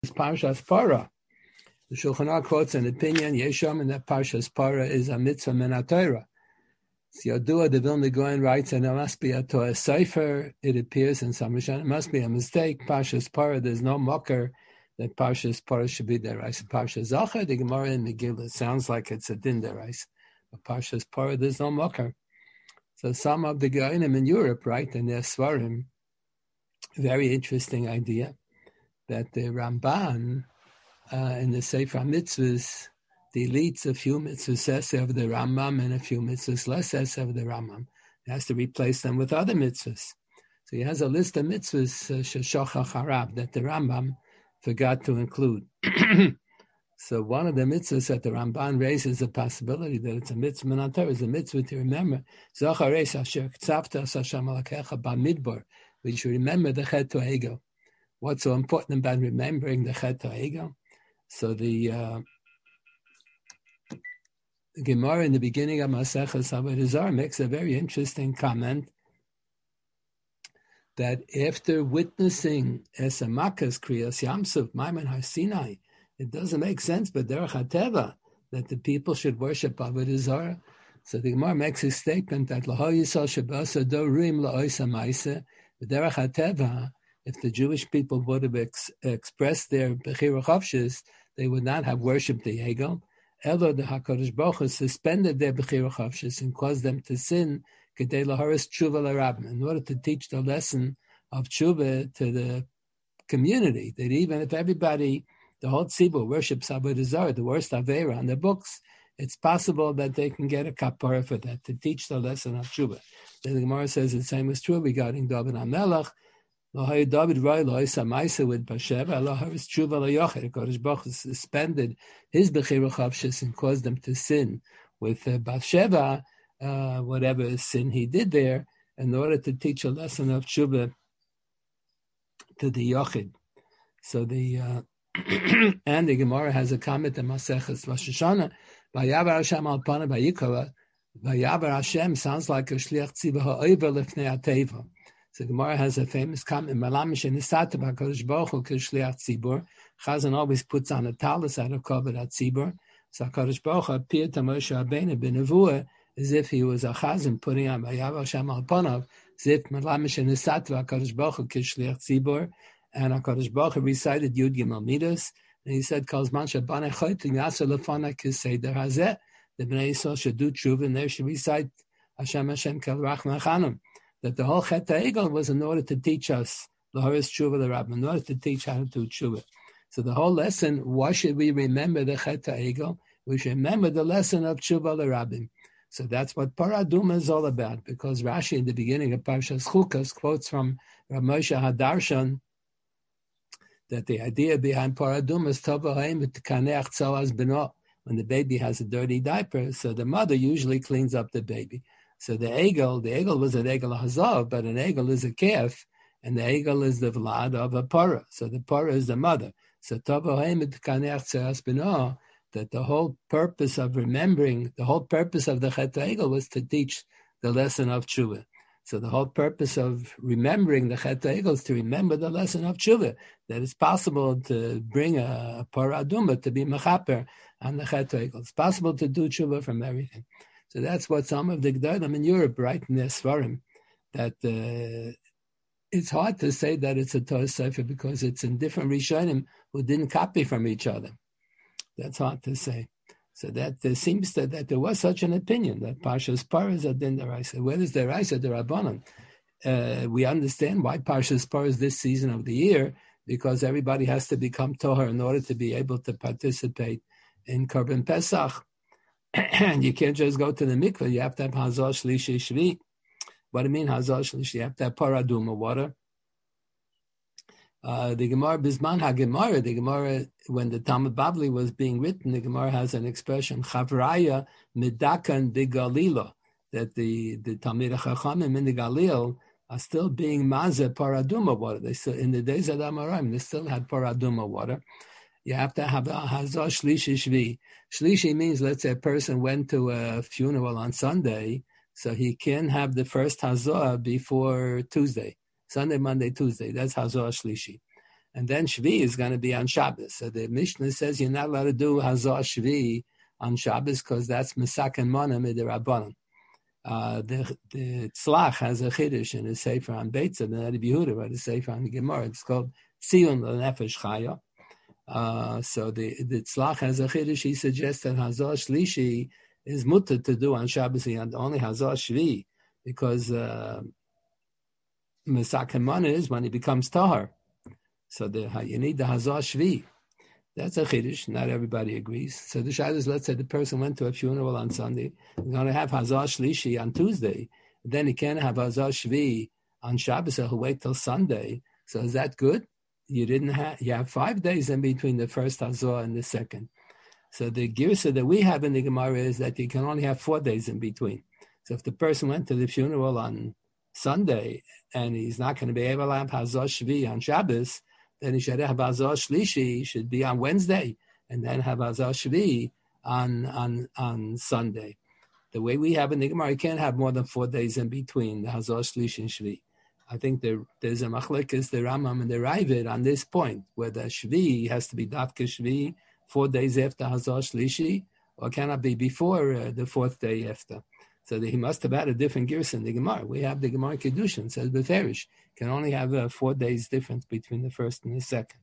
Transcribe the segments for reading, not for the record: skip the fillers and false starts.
Parshas Parah. The Shulchan Aruch quotes an opinion, Yesham, and that Parshas Parah is a mitzvah min haTorah. Yodua, the Vilna Gaon writes, and it must be a Torah Sefer. It appears in some Rishonim. It must be a mistake. Parshas Parah, there's no mocker that Parshas Parah should be deraisa. Parshas Zachar, the Gemara in Megillah, sounds like it's a din deraisa. But Parshas Parah, there's no mocker. So some of the Gaonim in Europe, right, and their Svarim, very interesting idea, that the Ramban in the Sefer Mitzvahs deletes a few mitzvahs of the Rambam and a few mitzvahs less of the Rambam. He has to replace them with other mitzvahs. So he has a list of mitzvahs sheshachach harab that the Rambam forgot to include. So one of the mitzvahs that the Ramban raises the possibility that it's a mitzvah min haTorah is a mitzvah to remember Zachar Reis Asher K'tzavta Hashem Alakecha Bamidbar. We should remember the Chet Ha'egel. What's so important about remembering the Chet Ha'egel? So the Gemara in the beginning of Maseches Avodah Zarah makes a very interesting comment that after witnessing Esamakas Kriyas Yamsuf, Maimon Har Sinai, it doesn't make sense, but Derech HaTeva, that the people should worship Avodah Zarah. So the Gemara makes a statement that L'ho Yisrael Shabasa Do Ruim La'oisa Maisa, Derech HaTeva, if the Jewish people would have expressed their Bechira Chavshis, they would not have worshipped the Egel. Elo, the HaKadosh Baruch Hu suspended their Bechira Chavshis and caused them to sin, Kedei Laharis Tshuva L'Rabim, in order to teach the lesson of Tshuva to the community, that even if everybody, the whole tzibur, worships Avodah Zarah, the worst Aveira on the books, it's possible that they can get a kapara for that, to teach the lesson of Tshuva. Then the Gemara says the same is true regarding David HaMelech. David Roy Loisa Maisa with Bathsheba, Elohim Tshuva L'Yochid. Kodesh Baruch Hu suspended his Bechira Chavshis and caused them to sin with Bathsheba, whatever sin he did there, in order to teach a lesson of Tshuva to the Yochid. So the and the Gemara has a comment in Maseches Rosh Hashanah. Vayavar Hashem al Pana Vayikra. Vayavar Hashem sounds like a shliach tzibah ha'over lifnei hateva. So Gemara has a famous comment. Malamish and Nisata B'Kadosh Baruch Hu k'shliach tzibur. Chazan always puts on a talus out of covered at tzibur. So Kadosh Baruch Hu appeared to Moshe Rabbeinu b'nevuah as if he was a chazan putting on Vayavar Hashem al Panav, as if Malamish and Nisata B'Kadosh Baruch Hu k'shliach tzibur. And HaKadosh Baruch Hu recited Yud Gimel Midas, and he said, "Kol zman shebanei chotim yaseh lefana kiseder hazeh." The Bnei Yisrael should do tshuva, and they should recite Hashem Hashem Kel Rachman Chanim. That the whole Chet HaEgel was in order to teach us Laharis Tshuva L'Rabbim, in order to teach how to do tshuva. So the whole lesson, why should we remember the Chet HaEgel? We should remember the lesson of Tshuva L'Rabbim. So that's what Parah Aduma is all about. Because Rashi in the beginning of Parshas Chukas quotes from Rav Moshe Hadarshan that the idea behind Parah Aduma is Tova Ha'im V'Tikaneach Tzolas B'no. When the baby has a dirty diaper, so the mother usually cleans up the baby. So the egel was an egel hazav, but an egel is a calf, and the egel is the vlad of a parah. So the parah is the mother. So Tova Ha'im V'Tikaneach Tzolas B'no, that the whole purpose of remembering, the whole purpose of the Chet HaEgel was to teach the lesson of Tshuva. So the whole purpose of remembering the Chet HaEgel is to remember the lesson of Tshuva, that it's possible to bring a Parah Aduma to be mechaper on the Chet HaEgel. It's possible to do Tshuva from everything. So that's what some of the G'dalim in Europe write in their Svarim, that it's hard to say that it's a Torah Sefer because it's in different Rishonim who didn't copy from each other. That's hard to say. So that there seems that there was such an opinion that Parshas Parah is a din deraisa. Where is the Raisa D'Rabbanan? We understand why Parshas Parah is this season of the year, because everybody has to become Tohar in order to be able to participate in Korban Pesach. And you can't just go to the mikveh. You have to have Hazal Shlishi Shvi. What do you mean Hazal Shlishi? You have to have Parah Aduma water. The Gemara Bisman HaGemara, the Gemara, when the Talmud Bavli was being written, the Gemara has an expression, Chavraya Midakan de Galilo, that the Talmid Chachamim in the Galil are still being Mazeh Parah Aduma water. They still, in the days of the Amoraim, they still had Parah Aduma water. You have to have a Hazah Shlishi Shvi. Shlishi means, let's say a person went to a funeral on Sunday, so he can have the first Hazah before Tuesday. Sunday, Monday, Tuesday. That's Hazah Shlishi. And then Shvi is going to be on Shabbos. So the Mishnah says you're not allowed to do Hazah Shvi on Shabbos because that's Mesaken Mana Midirabbanan. The Tzlach has a Chiddush in his Sefer on Beitza, the Rebbe Yehuda wrote a Sefer on the Gemara. It's called Tziyun L'Nefesh Chaya. So the Tzlach has a Chiddush. He suggests that Hazah Shlishi is mutter to do on Shabbos and only Hazah Shvi because Mesaken Mana is when he becomes Tahar. So you need the Hazah Shvi. That's a Chiddush. Not everybody agrees. So the Shad is, let's say the person went to a funeral on Sunday. He's going to have Hazah Shlishi on Tuesday. Then he can't have Hazah Shvi on Shabbos. So he'll wait till Sunday. So is that good? You have 5 days in between the first Hazah and the second. So the girsa that we have in the Gemara is that you can only have 4 days in between. So if the person went to the funeral on Sunday and he's not going to be able to have Hazah Shvi on Shabbos, then he should have Hazah Shlishi, should be on Wednesday, and then have Hazah Shvi on Sunday. The way we have in the Gemara, you can't have more than 4 days in between the Hazah Shlishi and Shvi. I think there's a machlekes, the Rambam and the Ravid on this point, where the Shvi has to be Datka Shvi 4 days after Hazah Shlishi, or cannot be before the 4th day after. So he must have had a different girsa in the Gemara. We have the Gemara Kedushin, says Beferish, can only have 4 days difference between the first and the second.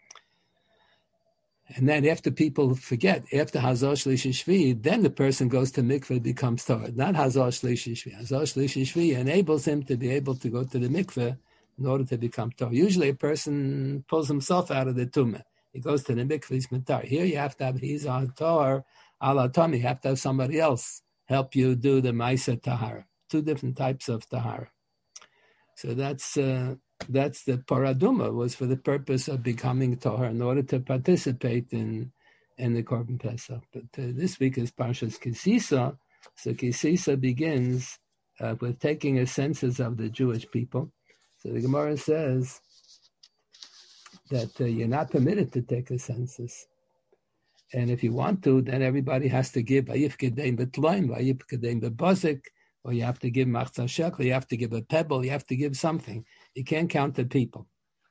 And then after people forget, after Hazah Shlishi Shvi, then the person goes to mikveh, becomes Torah. Not Hazah Shlishi Shvi. Hazah Shlishi Shvi enables him to be able to go to the mikveh in order to become Torah. Usually a person pulls himself out of the tumah. He goes to the mikveh, he's mitar. Here you have to have, he's on Torah, ala Tom, you have to have somebody else help you do the Maisa Tahara. 2 different types of Tahara. So that's the Paraduma, was for the purpose of becoming Tahar in order to participate in the Korban Pesach. But this week is Parshas Kisisa. So Kisisa begins with taking a census of the Jewish people. So the Gemara says that you're not permitted to take a census. And if you want to, then everybody has to give Vayif Kedein Betloim, Vayif Kedein Bebazik, or you have to give Machzah Shekel, you have to give a pebble, you have to give something. You can't count the people.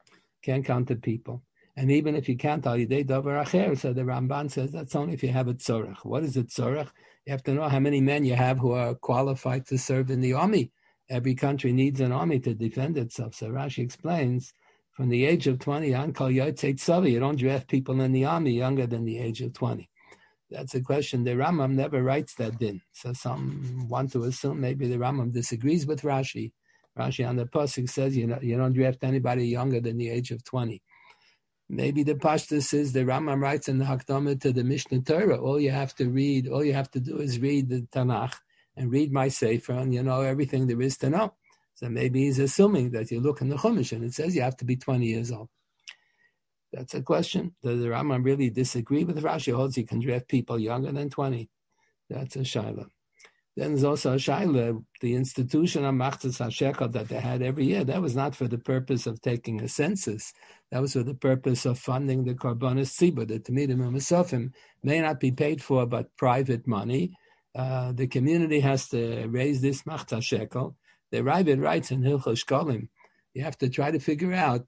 And even if you count Al Yidei Davar Acher, so the Ramban says that's only if you have a tzorach. What is a tzorach? You have to know how many men you have who are qualified to serve in the army. Every country needs an army to defend itself. So Rashi explains, from the age of 20, on Kol Yotzei Tzavi, you don't draft people in the army younger than the age of 20. That's a question. The Rambam never writes that din. So some want to assume maybe the Rambam disagrees with Rashi. Rashi on the pasuk says you don't draft anybody younger than the age of 20. Maybe the Pashtus is the Rambam writes in the Hakdama to the Mishnah Torah. All you have to do is read the Tanakh and read my Sefer, and you know everything there is to know. So maybe he's assuming that you look in the Chumash and it says you have to be 20 years old. That's a question. Does the Rambam really disagree with Rashi? Holds you can draft people younger than 20. That's a shaila. Then there's also a shaila. The institution of Machzas HaShekel that they had every year, that was not for the purpose of taking a census. That was for the purpose of funding the Korbanos Tzibur. The Tamidim and Mesofim may not be paid for, but private money. The community has to raise this Machzas HaShekel. The Ravid writes in Hilchos Shkolim, you have to try to figure out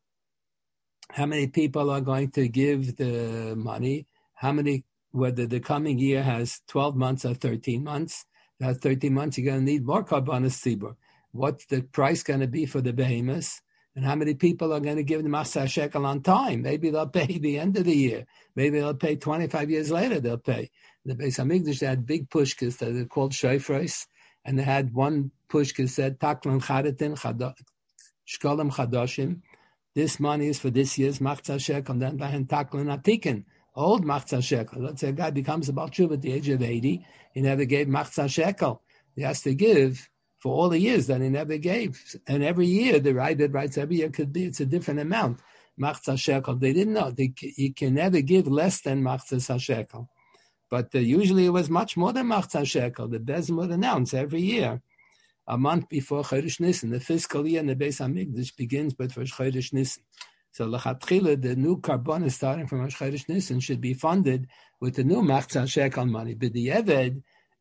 how many people are going to give the money, whether the coming year has 12 months or 13 months. If it has 13 months, you're going to need more Korbanos Tzibur. What's the price going to be for the behemoths? And how many people are going to give the Machzah Shekel on time? Maybe they'll pay the end of the year. Maybe they'll pay 25 years later, they'll pay. In the Beis HaMikdash, they had big pushkas that are called shofros, and they had one pushka said, Taklan Chadatin, Shkolim Chadoshim. This money is for this year's Machzah Shekel, then Vahen Taklan Atikin, old Machzah Shekel. Let's say a guy becomes a Baal Tshuva at the age of 80, he never gave Machzah Shekel. He has to give for all the years that he never gave. And every year, the Ravid writes, every year it's a different amount. Machzah Shekel, they didn't know. You can never give less than Machzah Shekel. But usually it was much more than Machzah Shekel. The Bezin would announce every year, a month before Chodesh Nisan. The fiscal year in the Beis HaMikdash begins with Rosh Chodesh Nisan. So L'chatchila, the new carbon starting from Rosh Chodesh Nisan should be funded with the new Machzah Shekel money. But the Eved,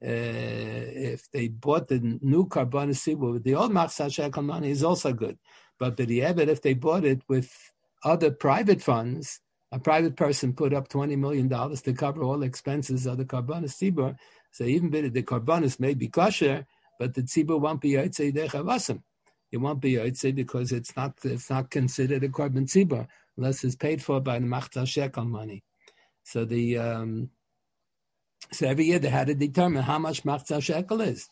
if they bought the new Korbanos Tzibur with the old Machzah Shekel money, is also good. But the Eved, if they bought it with other private funds, a private person put up $20 million to cover all the expenses of the Karbanis Tzibur. So even the Karbanis may be kosher, but the Tzibur won't be Yotzei Dei Chavasim. It won't be Yotzei because it's not considered a Karban Tzibur unless it's paid for by the Machzah Shekel money. So so every year they had to determine how much Machzah Shekel is.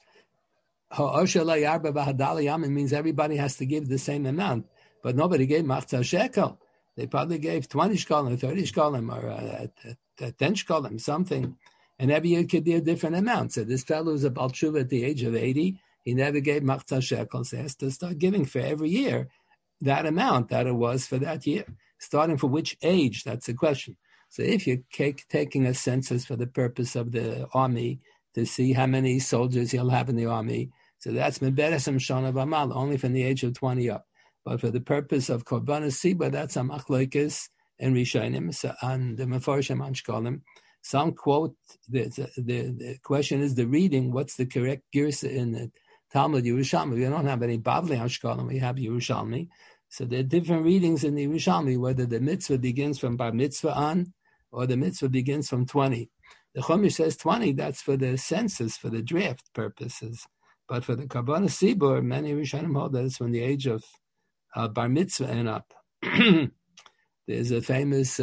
It means everybody has to give the same amount, but nobody gave Machzah Shekel. They probably gave 20 shkolim, 30 shkolim, or 10 shkolim, something. And every year could be a different amount. So this fellow was a Baal Tshuva at the age of 80. He never gave Machzah Shekel. So he has to start giving for every year that amount that it was for that year. Starting for which age? That's the question. So if you're taking a census for the purpose of the army to see how many soldiers you'll have in the army, so that's Meberesem Shana Bamal, only from the age of 20 up. But for the purpose of Korbanos Siba, that's a Machlokes and Rishonim, and the Mefarshim and Shkolim. Some quote, the question is the reading, what's the correct girsa in the Talmud Yerushalmi? We don't have any Bavli on Shkolim, we have Yerushalmi. So there are different readings in the Yerushalmi, whether the mitzvah begins from Bar Mitzvah on, or the mitzvah begins from 20. The Chumash says 20, that's for the census, for the draft purposes. But for the Karbanos Sibur, many Rishonim hold that it's from the age of Bar Mitzvah and up. There's a famous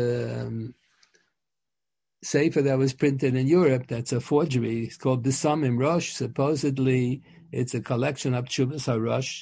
sefer that was printed in Europe that's a forgery. It's called Besamim Rosh. Supposedly, it's a collection of Tshuvas HaRosh.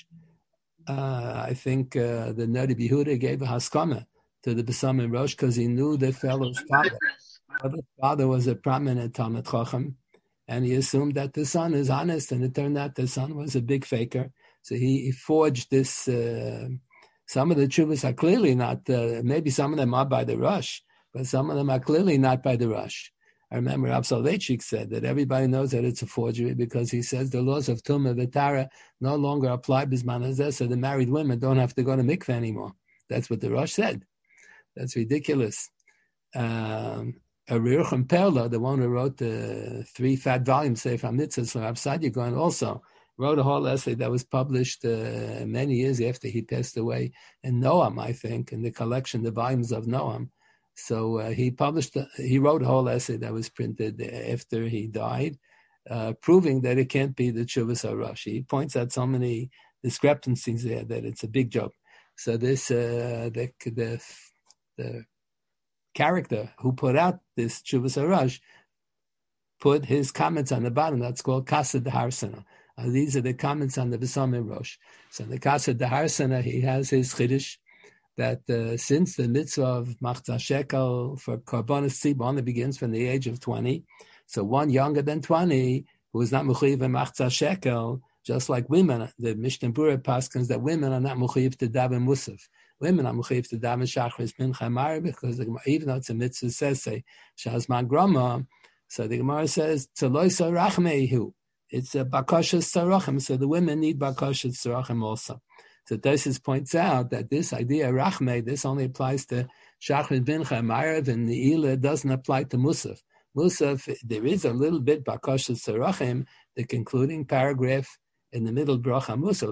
I think the Neri Yehuda gave a haskama to the Besamim Rosh because he knew the fellow's father. The father was a prominent Talmid Chacham, and he assumed that the son is honest, and it turned out the son was a big faker. So he forged this. Some of the Tshuvas are clearly not, maybe some of them are by the Rosh, but some of them are clearly not by the Rosh. I remember Rav Soloveitchik said that everybody knows that it's a forgery because he says the laws of Tumah V'Tara no longer apply B'zman Hazeh, so the married women don't have to go to mikveh anymore. That's what the Rosh said. That's ridiculous. Yerucham Perla, the one who wrote the 3 fat volumes, Sefer HaMitzvahs, from Rav Saadia Gaon, also wrote a whole essay that was published many years after he passed away in Noam, I think, in the collection, the volumes of Noam. So he wrote a whole essay that was printed after he died, proving that it can't be the Tshuvas HaRosh. He points out so many discrepancies there that it's a big joke. So this, the character who put out this Tshuvas HaRosh put his comments on the bottom. That's called Kased Harsana. These are the comments on the Besamim Rosh. So in the Kased Harsana, he has his Chiddush that since the mitzvah of Machzah Shekel for Karbanos Tzibur only begins from the age of 20, so one younger than 20 who is not Mechuyev in Machzah Shekel, just like women, the Mishnah Berurah paskins that women are not Mechuyev to daven Musaf. Women are Mechuyev to daven Shachris Mincha Marav because even though it's a mitzvah says say Shazman Grama, so the Gemara says Tzaloisa Rachmeihu. It's a Bakashas Tzarachim, so the women need Bakashas Tzarachim also. So Tosfos points out that this idea, Rachmei, this only applies to Shachrit Bincha Marav, and the Ila doesn't apply to Musaf. Musaf, there is a little bit Bakashas Tzarachim, the concluding paragraph in the middle Bracha Musaf,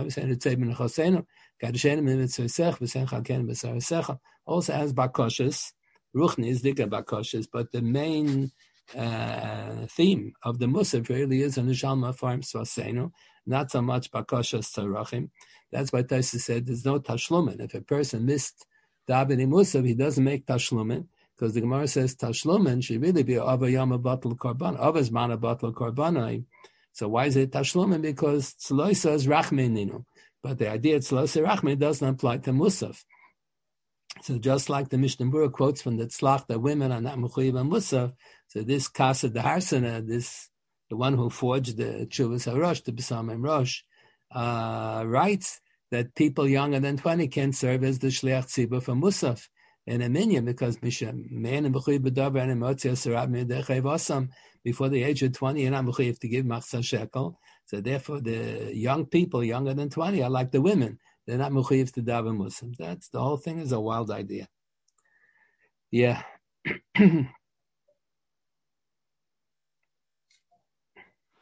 also has Bakashas, Ruchni is Dika Bakashas, but the main theme of the Musaf really is an Nishalma Farm Swasenu, not so much Bakashas Tzarachim. That's why Tosfos said there's no tashlumin. If a person missed davening Musaf, he doesn't make tashlumin, because the Gemara says tashlumin should really be Ava Yama Batal Korban, Ava's Mana Batal Korbanai. So why is it tashlumin? Because Tzloisa is Rachmeninu. But the idea of Tzloisa Rachmen doesn't apply to Musaf. So just like the Mishnah Berurah quotes from the Tzlach that women are not Mechuyev on Musaf, so this Kased Harsana, the one who forged the Tshuvas HaRosh, the Besamim Rosh, writes that people younger than 20 can serve as the Shliach Tzibur for Musaf in a minyan, because before the age of 20, you're not mechuyev to give Machzah Shekel. So therefore, the young people younger than 20 are like the women. They're not mechuyev to daven Musaf. That's the whole thing is a wild idea. Yeah.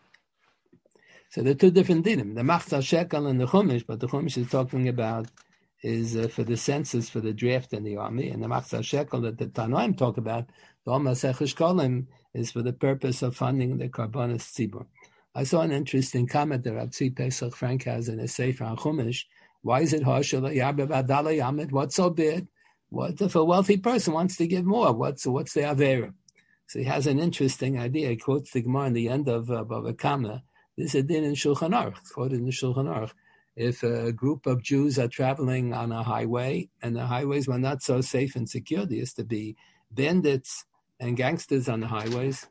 So there are two different dinim, the Machzah Shekel and the Chumash, but the Chumash is talking about is for the census, for the draft in the army, and the Machzah Shekel that the Tanoim talk about, the Om Masech Kolim, is for the purpose of funding the Karbonis Tzibur. I saw an interesting comment that Rabbi Pesach Frank has in his Sefer on Chumash. Why is it Hoshel Yabba Badala Yamid? What's so bad? What if a wealthy person wants to give more? What's the Avera? So he has an interesting idea. He quotes the Gemara in the end of Bava Kama. This is a din in Shulchan Aruch, quoted in the Shulchan Aruch. If a group of Jews are traveling on a highway and the highways were not so safe and secure, there used to be bandits and gangsters on the highways.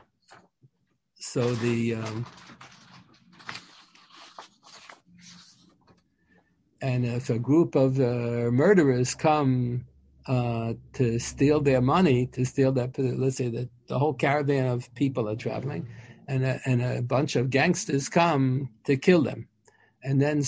So and if a group of murderers come to steal their money, to steal that, let's say that the whole caravan of people are traveling, and a bunch of gangsters come to kill them. And then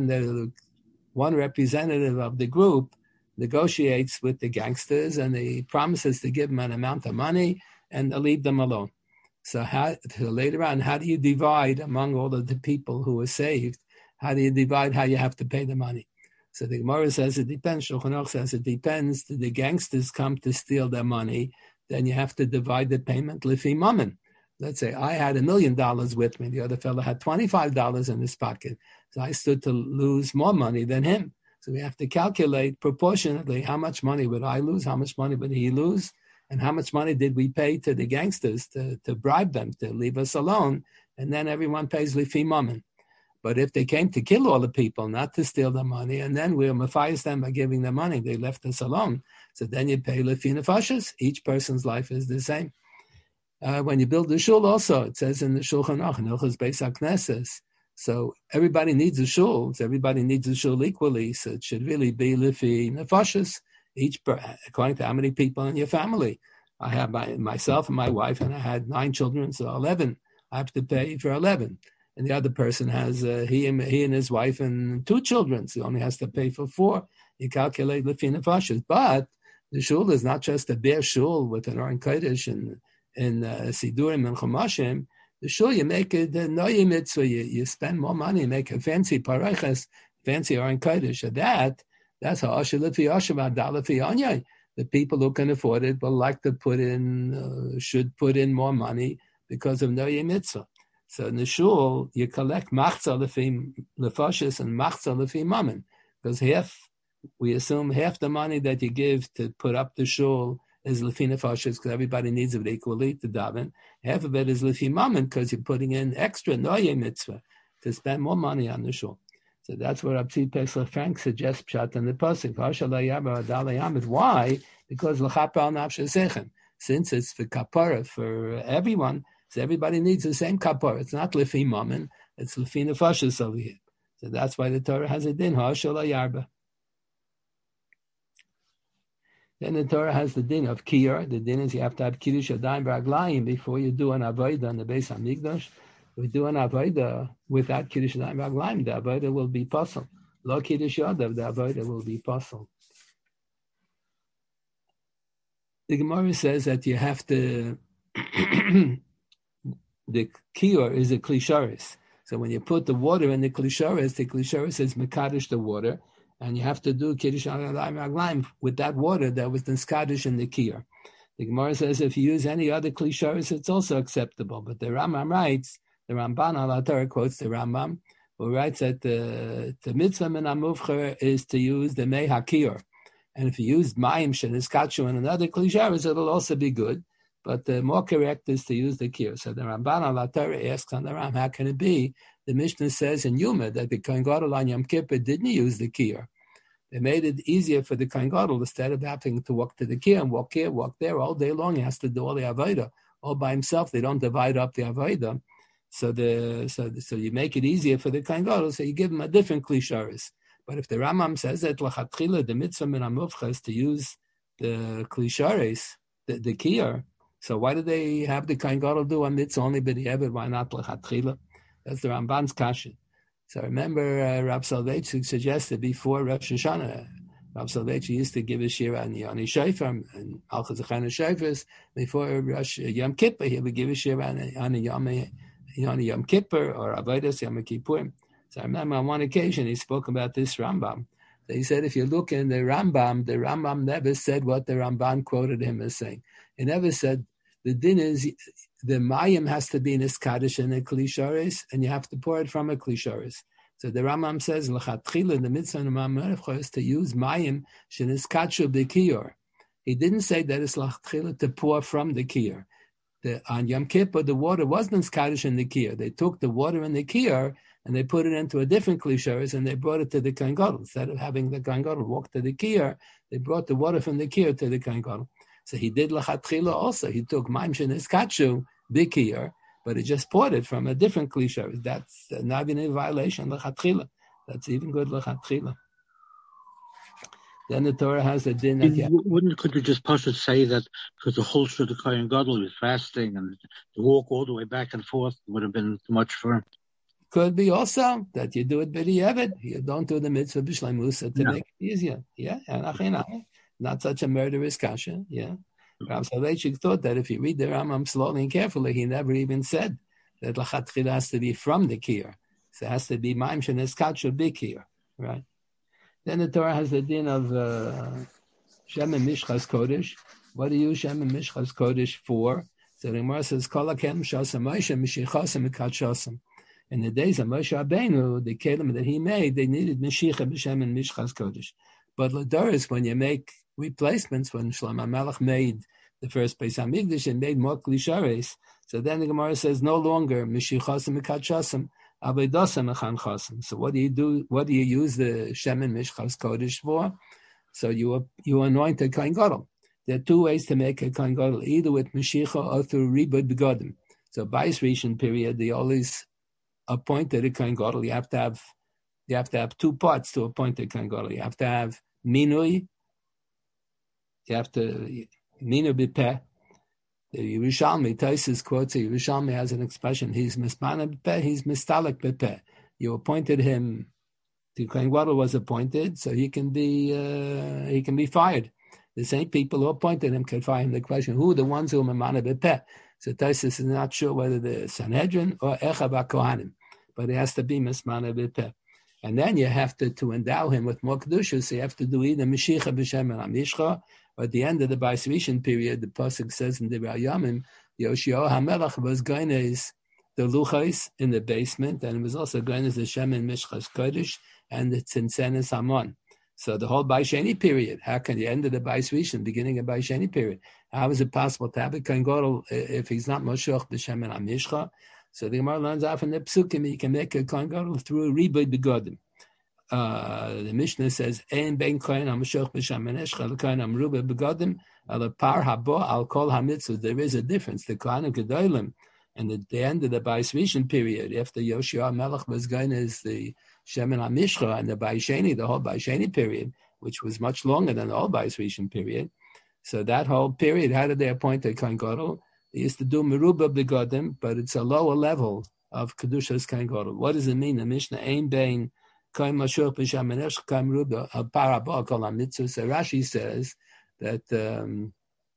one representative of the group negotiates with the gangsters and he promises to give them an amount of money and to leave them alone. So later on, how do you divide among all of the people who are saved? How do you divide how you have to pay the money? So the Gemara says it depends. Shulchan Aruch says it depends. Did the gangsters come to steal their money? Then you have to divide the payment lefi mammon. Let's say I had $1 million with me. The other fellow had $25 in his pocket. So I stood to lose more money than him. So we have to calculate proportionately how much money would I lose, how much money would he lose, and how much money did we pay to the gangsters to bribe them, to leave us alone, and then everyone pays lefi mammon. But if they came to kill all the people, not to steal their money, and then we'll mafias them by giving them money, they left us alone. So then you pay lefi nefashos. Each person's life is the same. When you build the shul also, it says in the Shulchan Aruch, Hilchos Beis HaKnesses. So everybody needs a shul. So everybody needs a shul equally. So it should really be lefi nefashos, according to how many people in your family. I have myself and my wife, and I had 9 children, so 11. I have to pay for 11. And the other person has he and his wife and 2 children, so he only has to pay for 4. You calculate lefi nefashos. But the shul is not just a bare shul with an Aron Kodesh and Sidurim and Chumashim. The shul, you make it the Noye Mitzvah, you spend more money, make a fancy pareches, fancy Aron Kodesh. That's how Asher Lefi Asher Adal Lefi Anya. The people who can afford it will like to should put in more money because of Noye Mitzvah. So in the shul, you collect Machzah Lefi Nefashos and Machzah Lefi Mammon, because we assume half the money that you give to put up the shul is lefi nefashos, because everybody needs it equally to daven. Half of it is lefi mammon, because you're putting in extra noye mitzvah to spend more money on the shul. So that's what Rabbi Pesach Frank suggests pshat in the pasuk. Why? Because l'chapa al nafshesechem. Since it's for kapara for everyone, so everybody needs the same kapara. It's not lefi mammon, it's lefi nefashos over here. So that's why the Torah has a din ha'ashal yarba. Then the Torah has the din of kiyur. The din is you have to have kiddush yadayim b'raglayim before you do an avodah on the Beis Hamikdash. We do an avodah without kiddush yadayim b'raglayim. The avodah will be possible. Lo kiddush yadav, the avodah will be possible. The Gemara says that you have to. The kiyur is a klisharis. So when you put the water in the klisharis is mekadosh the water. And you have to do kiddush raglayim with that water that was niskadish in the kiyur. The Gemara says if you use any other klisharis, it's also acceptable. But the Rambam writes, the Ramban al Torah quotes the Rambam, who writes that the mitzvah min hamuvcher is to use the mei hakiyur. And if you use mayim sheniskachu in another klisharis, it'll also be good. But the more correct is to use the kiyur. So the Ramban al Torah asks on the Ram, how can it be? The Mishnah says in Yuma that the Kohen Gadol on Yom Kippur didn't use the kiyur. They made it easier for the Kohen Gadol, instead of having to walk to the kiyur and walk here, walk there all day long. He has to do all the avodah all by himself. They don't divide up the avodah. So you make it easier for the Kohen Gadol, so you give him a different klisharis. But if the Rambam says that l'chatchila the mitzvah min hamuvcha is to use the klisharis, the kiyur, so why do they have the Kohen Gadol do a mitzvah only b'di'evet? Why not l'chatchila? That's the Ramban's kasha. So remember, Rav Soloveitchik suggested before Rosh Hashanah, Rav Soloveitchik used to give a shir on Yoni Shofar and Al Chazachana Shofars. Before Yom Kippur, he would give a shir on Yom Kippur or Avodas Yom Kippurim. So I remember on one occasion he spoke about this Rambam, They said if you look in the Rambam never said what the Ramban quoted him as saying. He never said the din is the mayim has to be in a Kaddish and a klisharis, and you have to pour it from a klisharis. So the Rambam says l'chatchila the mitzvah is to use mayim shenis katshu b'kiyur. He didn't say that it's l'chatchila to pour from the kiyur. On Yom Kippur, the water wasn't Kaddish in the kiyur. They took the water in the kiyur and they put it into a different klisharis and they brought it to the Kohen Gadol. Instead of having the Kohen Gadol walk to the kiyur, they brought the water from the kiyur to the Kohen Gadol. So he did l'chatchila also. He took mayim shenis katshu b'kiyur, but he just poured it from a different klisharis. That's not even a violation l'chatchila. That's even good l'chatchila. Then the Torah has a din that could you just possibly say that because the whole of the Kohen Gadol was fasting and to walk all the way back and forth would have been too much for him? Could be also that you do it b'di'evet. You don't do the mitzvah b'shleimusa to make it easier. Yeah, not such a murderous kasha. Yeah, Rav Soloveitchik thought that if you read the Rambam slowly and carefully, he never even said that l'chatchila has to be from the kiyur. So it has to be ma'im shenes katshu b'kiyur, right? Then the Torah has the din of Shem and Mishchas Kodesh. What do you use Shem and Mishchas Kodesh for? So the Gemara says, Kol hakelim shasam Moshe mishichasam mikatshasam. In the days of Moshe Rabbeinu, the kelim that he made, they needed Mashiach b'Shem and Mishchas Kodesh. But L'Doris, when you make replacements, when Shlomo HaMelech made the first Beis HaMikdash and made more klishares, so then the Gemara says, no longer mishichasam mikatshasam. So what do you do? What do you use the Shem and Mishchas Kodesh for? So you anoint a Kohen Gadol. There are two ways to make a Kohen Gadol, either with Mashiach or through Ribud Begodim. So Bais Rishon period, they always appointed a Kohen Gadol. You have to have two parts to appoint a Kohen Gadol. You have to have Minui. You have to Minui B'Peh. The Yerushalmi, Taisus quotes, the Yerushalmi has an expression, he's mismana b'peh, he's mistalek b'peh. You appointed him, the Kohen Gadol was appointed, so he can be fired. The same people who appointed him can fire him. The question, who are the ones who are mismana b'peh? So Taisus is not sure whether the Sanhedrin or Echav HaKohanim, but it has to be mismana b'peh. And then you have to endow him with more kedusha, so you have to do either Mashiach b'Shem and Amishcha, or at the end of the Bais Rishon period, the pasuk says in the Yamim, Yoshio HaMelech was going as the luchais in the basement, and it was also going as the Shem and Mishchas Kodesh and the Tzintzenes Hamon. So the whole Bais Sheni period, how can the end of the Bais Rishon, beginning of Bais Sheni period, how is it possible to have a Kohen Gadol if he's not Moshiach b'Shem and Amishcha? So the Gemara learns out from the Psukim, you can make a Kohen Gadol through a Ribud Begodim. The Mishnah says, "Ein ben kohen hamashach b'shamanesh chalkohen amruba begodim al par habo al kol hamitzvah." There is a difference. The Kohanim Gedolim, and at the end of the Bais Rishon period, after Yoshua Melech was going as the Shemin HaMishcha, and the Bais Sheni, the whole Bais Sheni period, which was much longer than the whole Bais Rishon period. So that whole period, how did they appoint a Kohen Gadol? They used to do meruba begodim, but it's a lower level of kedushas Kohen Gadol. What does it mean? The Mishnah Ein ben so Rashi says that the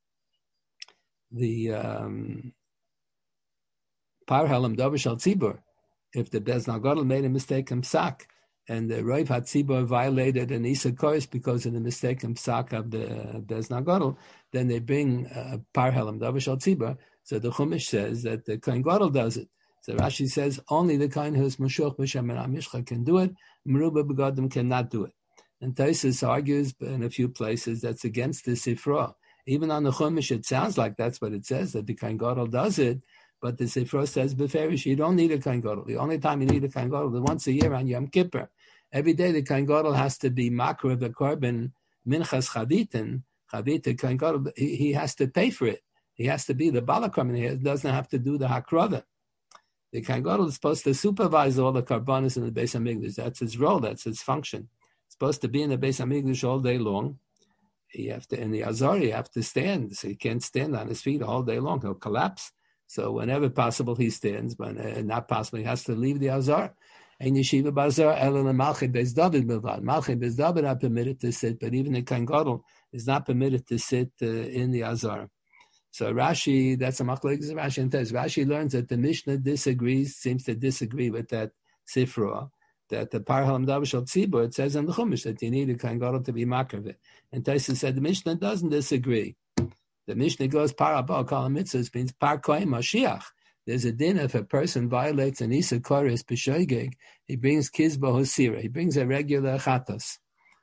Parhalam Davish al Tzibur, if the Bezdin Gadol made a mistake in Psak, and the Roiv HaTzibur violated an Isa Kois because of the mistake in Psak of the Bezdin Gadol, then they bring Parhalam Davish al Tzibur. So the Chumash says that the Kohen Gadol does it. So Rashi says only the Kohen who is Mashuach b'Shem and Amishcha can do it. Meruba begodim cannot do it. And Taisus argues in a few places that's against the Sifra. Even on the Chumash, it sounds like that's what it says, that the Kohen Gadol does it. But the Sifra says, beferish, you don't need a Kohen Gadol. The only time you need a Kohen Gadol is once a year on Yom Kippur. Every day the Kohen Gadol has to be makra v'korban minchas chavitin. Chavit, Kohen Gadol, he has to pay for it. He has to be the balakram, and he doesn't have to do the hakrava. The Kohen Gadol is supposed to supervise all the karbanos in the Beis HaMikdash. That's his role. That's his function. He's supposed to be in the Beis HaMikdash all day long. You have to, in the Azar, you have to stand. So he can't stand on his feet all day long. He'll collapse. So whenever possible, he stands. But not possible, he has to leave the Azar. And Yeshiva Bazar, Elon and Malchei Beis David Bilvad. Malchei Beis David are permitted to sit, but even the Kohen Gadol is not permitted to sit in the Azar. So Rashi, that's a machlokes of Rashi and Tez. Rashi learns that the Mishnah seems to disagree with that Sifra, that the Par Halam Davashal Tzibur, it says in the Chumash that you need a Kohen Gadol to be Makarveh. And Taisa said the Mishnah doesn't disagree. The Mishnah goes Par Abal Kol Mitzvahs means Par Kohen Mashiach. There's a din if a person violates an Isa Koris B'Shoigeg, he brings Kizba Hosira. He brings a regular Chatas.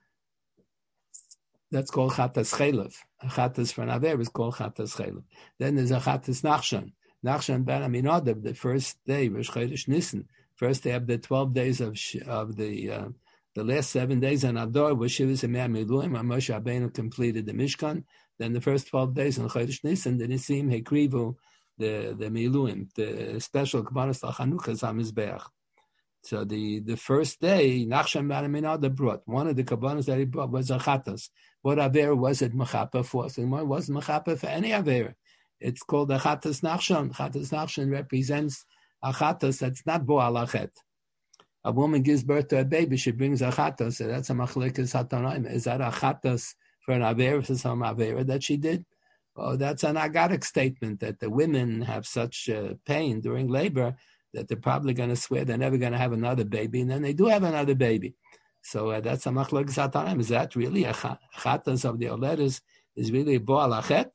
That's called Chatas Chelev. A Chatas for an Aver is called Chatas Chelev. Then there's a Chatas Nachshon. Nachshon ben Aminadav, the first day, Rosh Chodesh Nisan, first day of the 12 days of the last 7 days on Adar was Shivas and Miluim, when Moshe Rabbeinu completed the Mishkan. Then the first 12 days on Chodesh Nisan, the Nisim Hekrivu, the Miluim, the special Kabbalas Chanukah Hamizbeach. So the first day, Nachshon ben Aminadav brought, one of the Kabbalas that he brought was a Chatas. What Aver was it Mechapa for? So it wasn't Mechapa for any Aver. It's called a Chatas Nachshon. Chatas Nachshon represents a Chatas that's not Bo Alachet. A woman gives birth to a baby, she brings a Chatas, so that's a Machlekes Hatanaim. Is that a Chatas for an Aver, for some Aver that she did? Oh, that's an Agaric statement that the women have such pain during labor that they're probably going to swear they're never going to have another baby, and then they do have another baby. So that's a Machlekes Hatanaim. Is that really a Chatas of the Oleres? Is really a Bo Alachet?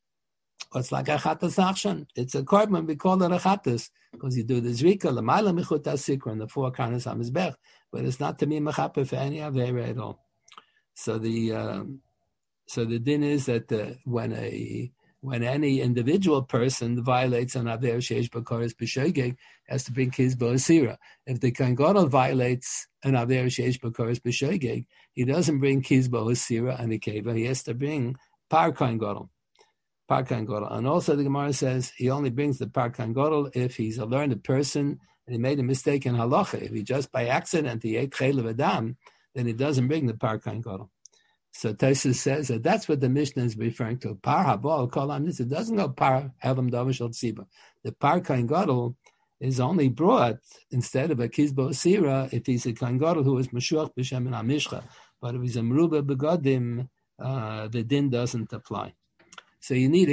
It's like a Chatas Nachshon. It's a korban, we call it a Chatas, because you do the Zrika, L'mayla Michut HaSikra, and the 4 Karnas HaMizbech, but it's not to be Mechapa for any Avera at all. So the din is that when any individual person violates an Aver Sheish B'Koros B'Shogeg, has to bring Kizba Asira. If the Kohen Gadol violates an Aver Sheish B'Koros B'Shogeg, he doesn't bring Kizba Asira and a Keva, he has to bring Par Kohen Gadol. Par Kohen Gadol. And also the Gemara says he only brings the Par Kohen Gadol if he's a learned person and he made a mistake in halacha. If he just by accident he ate chaylev adam, then he doesn't bring the Par Kohen Gadol. So Tosfos says that that's what the Mishnah is referring to. Par habal kol hamnitzah. It doesn't go par helam davashal tziba. The Par Kohen Gadol is only brought instead of a kizbo sira if he's a Kohen Gadol who is meshuach b'shem and amishcha. But if he's a meruba begadim, the din doesn't apply. So you need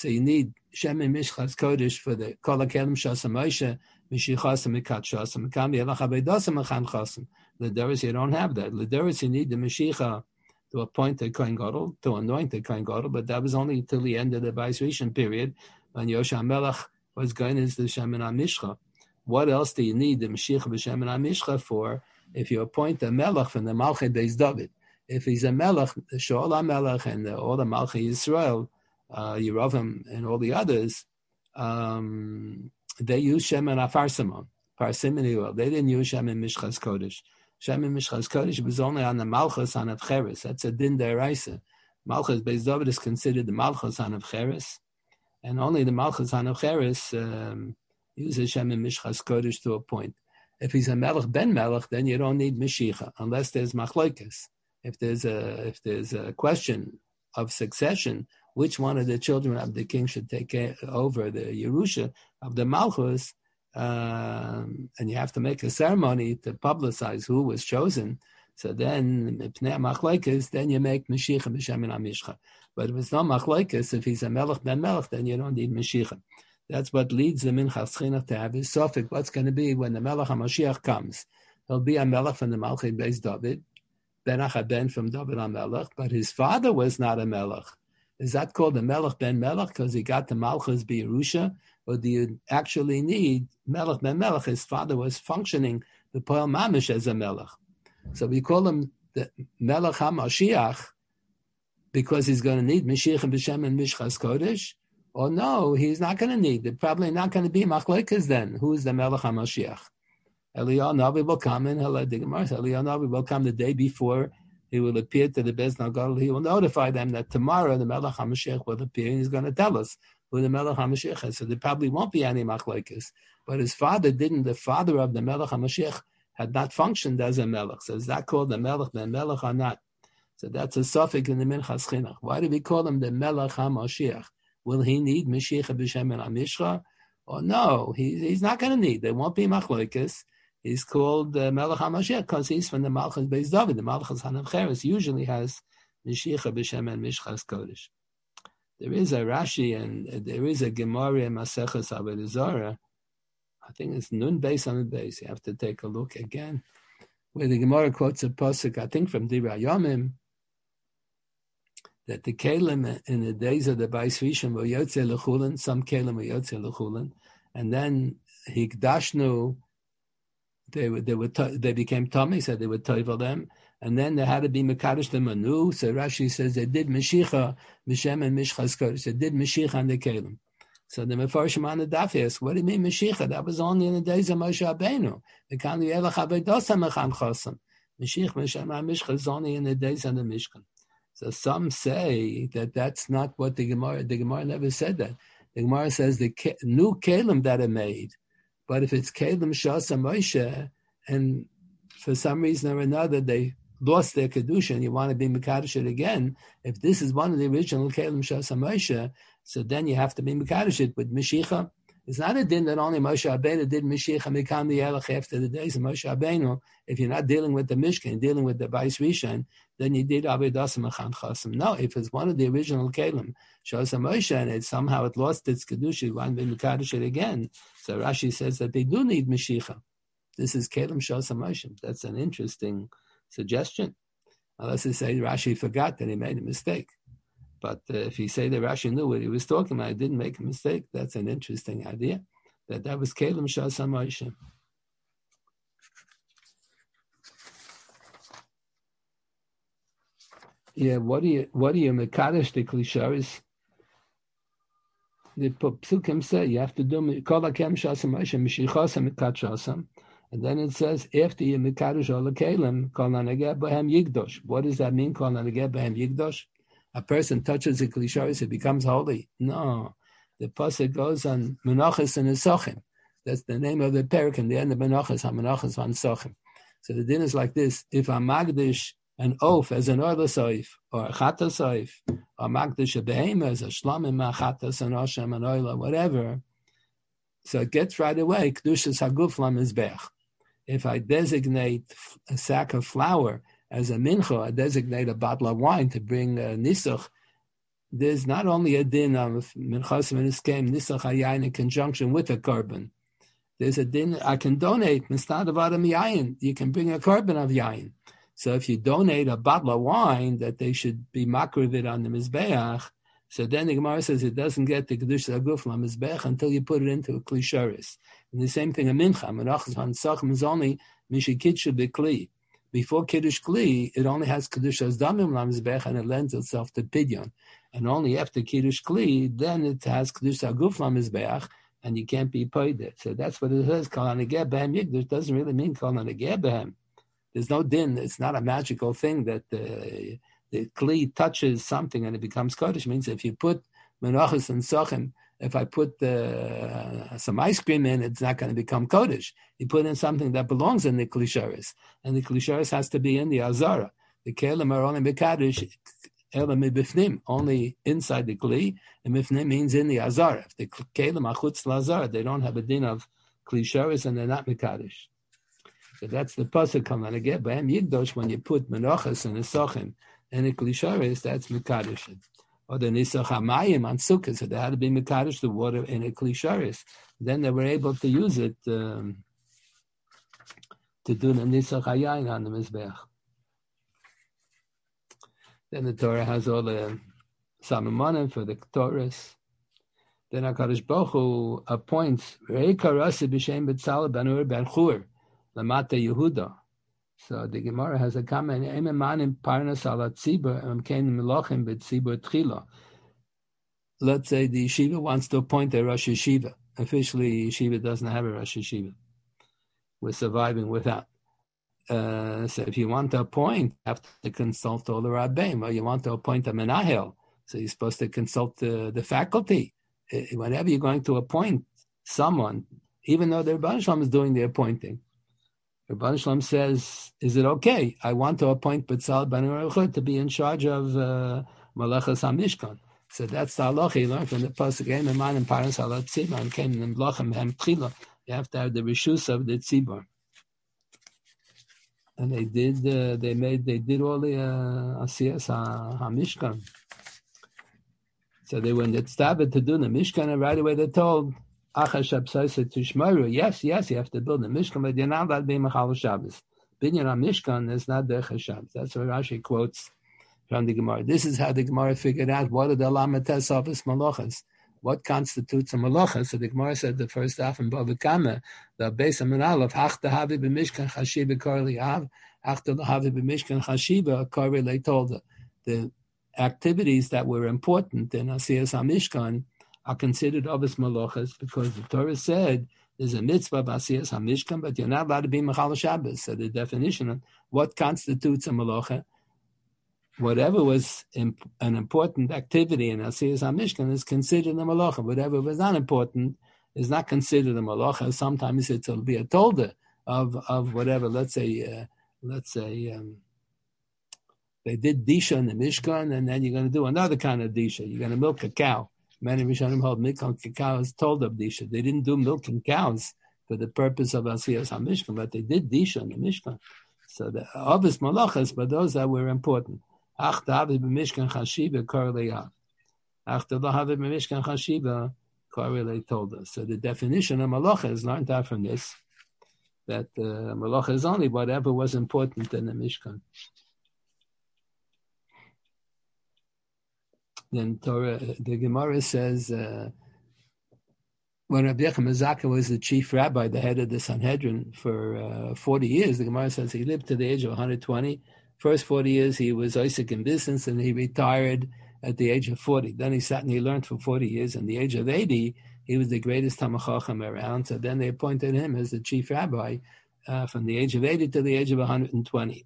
Shem Mishchas Kodesh for the Kol HaKelim Shasam Moshe, Mishichasam Mikat Shasam, Mikam Yelach Avedasam Achan Chasam. L'Doros, you don't have that. L'Doros, you need the Mashiach to appoint a Kohen Gadol, to anoint a Kohen Gadol, but that was only until the end of the Bais Rishon period, when Yosha Melech was going into the Shem and Amishcha. What else do you need the Mashiach B'Shem and Amishcha for if you appoint a Melech from the Malchei Beis David? If he's a Melech, the Shaul HaMelech and all the Malchei Yisrael, Yerovim and all the others, they use Shem and Afarsimon, Parsimony oil. They didn't use Shem and Mishchas Kodesh. Shem and Mishchas Kodesh was only on the Malchus on Avcheres. That's a din deraisa. Malchus Beis David is considered the Malchus on Avcheres, and only the Malchus on Avcheres uses Shem and Mishchas Kodesh to a point. If he's a Melech ben Melech, then you don't need Mashiach unless there's Machlokes. If there's a question of succession, which one of the children of the king should take over the Yerusha of the Malchus, and you have to make a ceremony to publicize who was chosen. So then, then you make Mashiach b'Shem and Amishcha. But if it's not Machlokes, if he's a Melech ben Melech, then you don't need Mashiach. That's what leads the Minchas Chinuch to have his Sofik. What's going to be when the Melech HaMashiach comes? He'll be a Melech from the Malchei Beis David, Ben Achaben from David HaMelech, but his father was not a Melech. Is that called the Melech ben Melech because he got the Malchus B'Yerusha? Or do you actually need Melech ben Melech? His father was functioning the Poel Mamish as a Melech. So we call him the Melech HaMashiach because he's going to need Mashiach and B'Shem and Mishchas Kodesh? Or no, he's not going to need. They're probably not going to be Machlokes then. Who is the Melech HaMashiach? Eliyahu Navi will come in. Eliyahu Navi will come the day before. He will appear to the Beis Nagal. He will notify them that tomorrow the Melech HaMashiach will appear, and he's going to tell us who the Melech HaMashiach is. So there probably won't be any Machlokes. But his father didn't. The father of the Melech HaMashiach had not functioned as a Melech. So is that called the Melech ben Melech or not? So that's a suffix in the Minchas Chinuch. Why do we call him the Melech HaMashiach? Will he need Mashiach b'Shem and Amishcha? Or no, he's not going to need. There won't be Machlokes. He's called Melech HaMashiach because he's from the Malchus Beis David. The Malchus HaNavcheres usually has Mashiach b'Shem and Mishchas Kodesh. There is a Rashi and there is a Gemara in Maseches Avodah Zarah. I think it's Nun Beis on the base. You have to take a look again. where the Gemara quotes a pasuk, I think from Divrei Yomim, that the kelim in the days of the Bais Rishon were yotze lechulin, some kelim were yotze lechulin, and then hikdashnu, they became tummy, so they would toivel them, and then they had to be mekadosh them anu. So Rashi says they did meshicha mishem and mishchas kodesh. They did meshicha on the kelim. So the Mefarshim on the daf ask, what do you mean meshicha? That was only in the days of Moshe Rabbeinu. The kan yelach avedosam mechan chosam. Meshich mishem mishcha is only in the days of the Mishkan. So some say that that's not what the Gemara never said that. The Gemara says the new kelim that are made. But if it's kelim shasa Moshe, and for some reason or another they lost their kedusha, and you want to be mekadosh it again, if this is one of the original kelim shasa Moshe, so then you have to be mekadosh it with Mashiach. It's not a din that only Moshe Rabbeinu did Mashiach Mikam the Elach after the days of Moshe Rabbeinu. If you're not dealing with the Mishkan, dealing with the Bais Rishon, then you did Avodas Mechan Chasam. No, if it's one of the original kelim Shasa Moshe and somehow it lost its kedusha, you want to be mekadosh it again. So Rashi says that they do need Mashiach. This is kelim Shasa Moshe. That's an interesting suggestion. Unless they say Rashi forgot that he made a mistake. But if you say that Rashi knew what he was talking about, he didn't make a mistake, that's an interesting idea. That was kelim Shasa Moshe. Yeah, what do you mekadosh the klisharis? The psukim say you have to do kol hakem Shasa Moshe mishichasam mikachasam. And then it says, after you mekadosh all the kelim, kol hanegeh b'hem yigdosh. What does that mean, kol hanegeh b'hem yigdosh? A person touches the klisharis, it becomes holy. No. The pasuk goes on menachas and esochim. That's the name of the parak in the end of menachas, ha-menachas van-sochim. So the din is like this. If a magdish an oaf as an oilus oif, or a chatas oif, or magdish a behema as a shlamim ma-chatas and oshem and oila, whatever, so it gets right away, kedushas haguf lamizbech. If I designate a sack of flour as a mincha, I designate a bottle of wine to bring nisuch, there's not only a din of minchas and iskem, nisuch hayayin in conjunction with a korban. There's a din, I can donate, instead of adam yayin, you can bring a korban of yayin. So if you donate a bottle of wine, that they should be makrivit on the mizbeach, so then the Gemara says it doesn't get the kedusha aguf lamizbech until you put it into a klisharis. And the same thing a mincha, menachas hansachim is only mishikitshu bekli. Before kiddush kli, it only has kedusha damim lamizbech and it lends itself to pidyon. And only after kiddush kli, then it has kedusha aguf lamizbech, and you can't be paid it. So that's what it says. Kol hanegeh b'hem yigdosh doesn't really mean kol hanegeh b'hem. There's no din. It's not a magical thing that the kli touches something and it becomes kodesh. It means if you put menachas and sochim, if I put some ice cream in, it's not going to become kodesh. You put in something that belongs in the klisharis, and the klisharis has to be in the azara. The kelim are only mekadosh, elam bifnim, only inside the kli, and bifnim means in the azara. If the kelim are chutz lazara, they don't have a din of klisharis and they're not mekadosh. So that's the pasuk come on again. B'hem yigdosh, when you put menachas and esachim and the klisharis, that's mekadosh. Or the nisach hamayim on sukkah, so they had to be mekadosh the water in a klisharis. Then they were able to use it to do the nisach hayayin on the mizbeach. Then the Torah has all the samamonim for the Torahs. Then HaKadosh Baruch Hu appoints Rei Karasi b'Shem B'Tzalel ben Ur ben Chur Lamata Yehuda. So the Gemara has a comment: Ememanim parnas ala tzibur amkein melachim b'tzibur tchila. Let's say the yeshiva wants to appoint a Rosh Yeshiva. Officially, yeshiva doesn't have a Rosh Yeshiva. We're surviving without. So if you want to appoint, you have to consult all the rabbeim. Or you want to appoint a menahel, so you're supposed to consult the faculty. Whenever you're going to appoint someone, even though the Rebbeinu Shalom is doing the appointing, Rebbeinu Shalom says, is it okay? I want to appoint B'Tzalel ben Ur to be in charge of Malachas HaMishkan. So that's the halacha you learn from the pasuk. Eman and parents halat tzibur and came in blochem hem tchila. You have to have the rishus of the tzibur. And they did all the asiyas HaMishkan. So they went to do the Mishkan, and right away they're told, yes, you have to build the Mishkan, but you're not allowed to be Mechal Shabbos. Binyan HaMishkan is not Derech HaShabbos. That's what Rashi quotes from the Gemara. This is how the Gemara figured out what are the Lamates Office Malachas. What constitutes a malacha? So the Gemara said the first half in Bava Kama, the Beis Amanal of Hach Tahavi b'Mishkan Chashiva Korli Av, Hach Tahavi b'Mishkan Chashiva Korli Tolda. The activities that were important in Asiyas HaMishkan are considered Avos Malachas because the Torah said there's a mitzvah of Asiyas HaMishkan, but you're not allowed to be Mechal Shabbos. So the definition of what constitutes a malacha, whatever was an important activity in Asiyas HaMishkan is considered a malacha. Whatever was not important is not considered a malacha. Sometimes it'll be a tolda of whatever. Let's say they did disha in the Mishkan, and then you're going to do another kind of disha. You're going to milk a cow. Many Rishonim hold milk a cow is told of disha. They didn't do milking cows for the purpose of Asiyas HaMishkan, but they did disha in the Mishkan. So the obvious malachas, but those that were important. Ach Davi b'Mishkan Chashiva Korelei. Ach Davi b'Mishkan Chashiva Korelei told us. So the definition of malacha is learned out from this, that malacha is only whatever was important in the Mishkan. Then the Gemara says, when Rabbi Yechim Zaka was the chief rabbi, the head of the Sanhedrin for 40 years, the Gemara says he lived to the age of 120. First 40 years he was Isaac in business, and he retired at the age of 40. Then he sat and he learned for 40 years. And the age of 80, he was the greatest Talmid Chacham around. So then they appointed him as the chief rabbi from the age of 80 to the age of 120.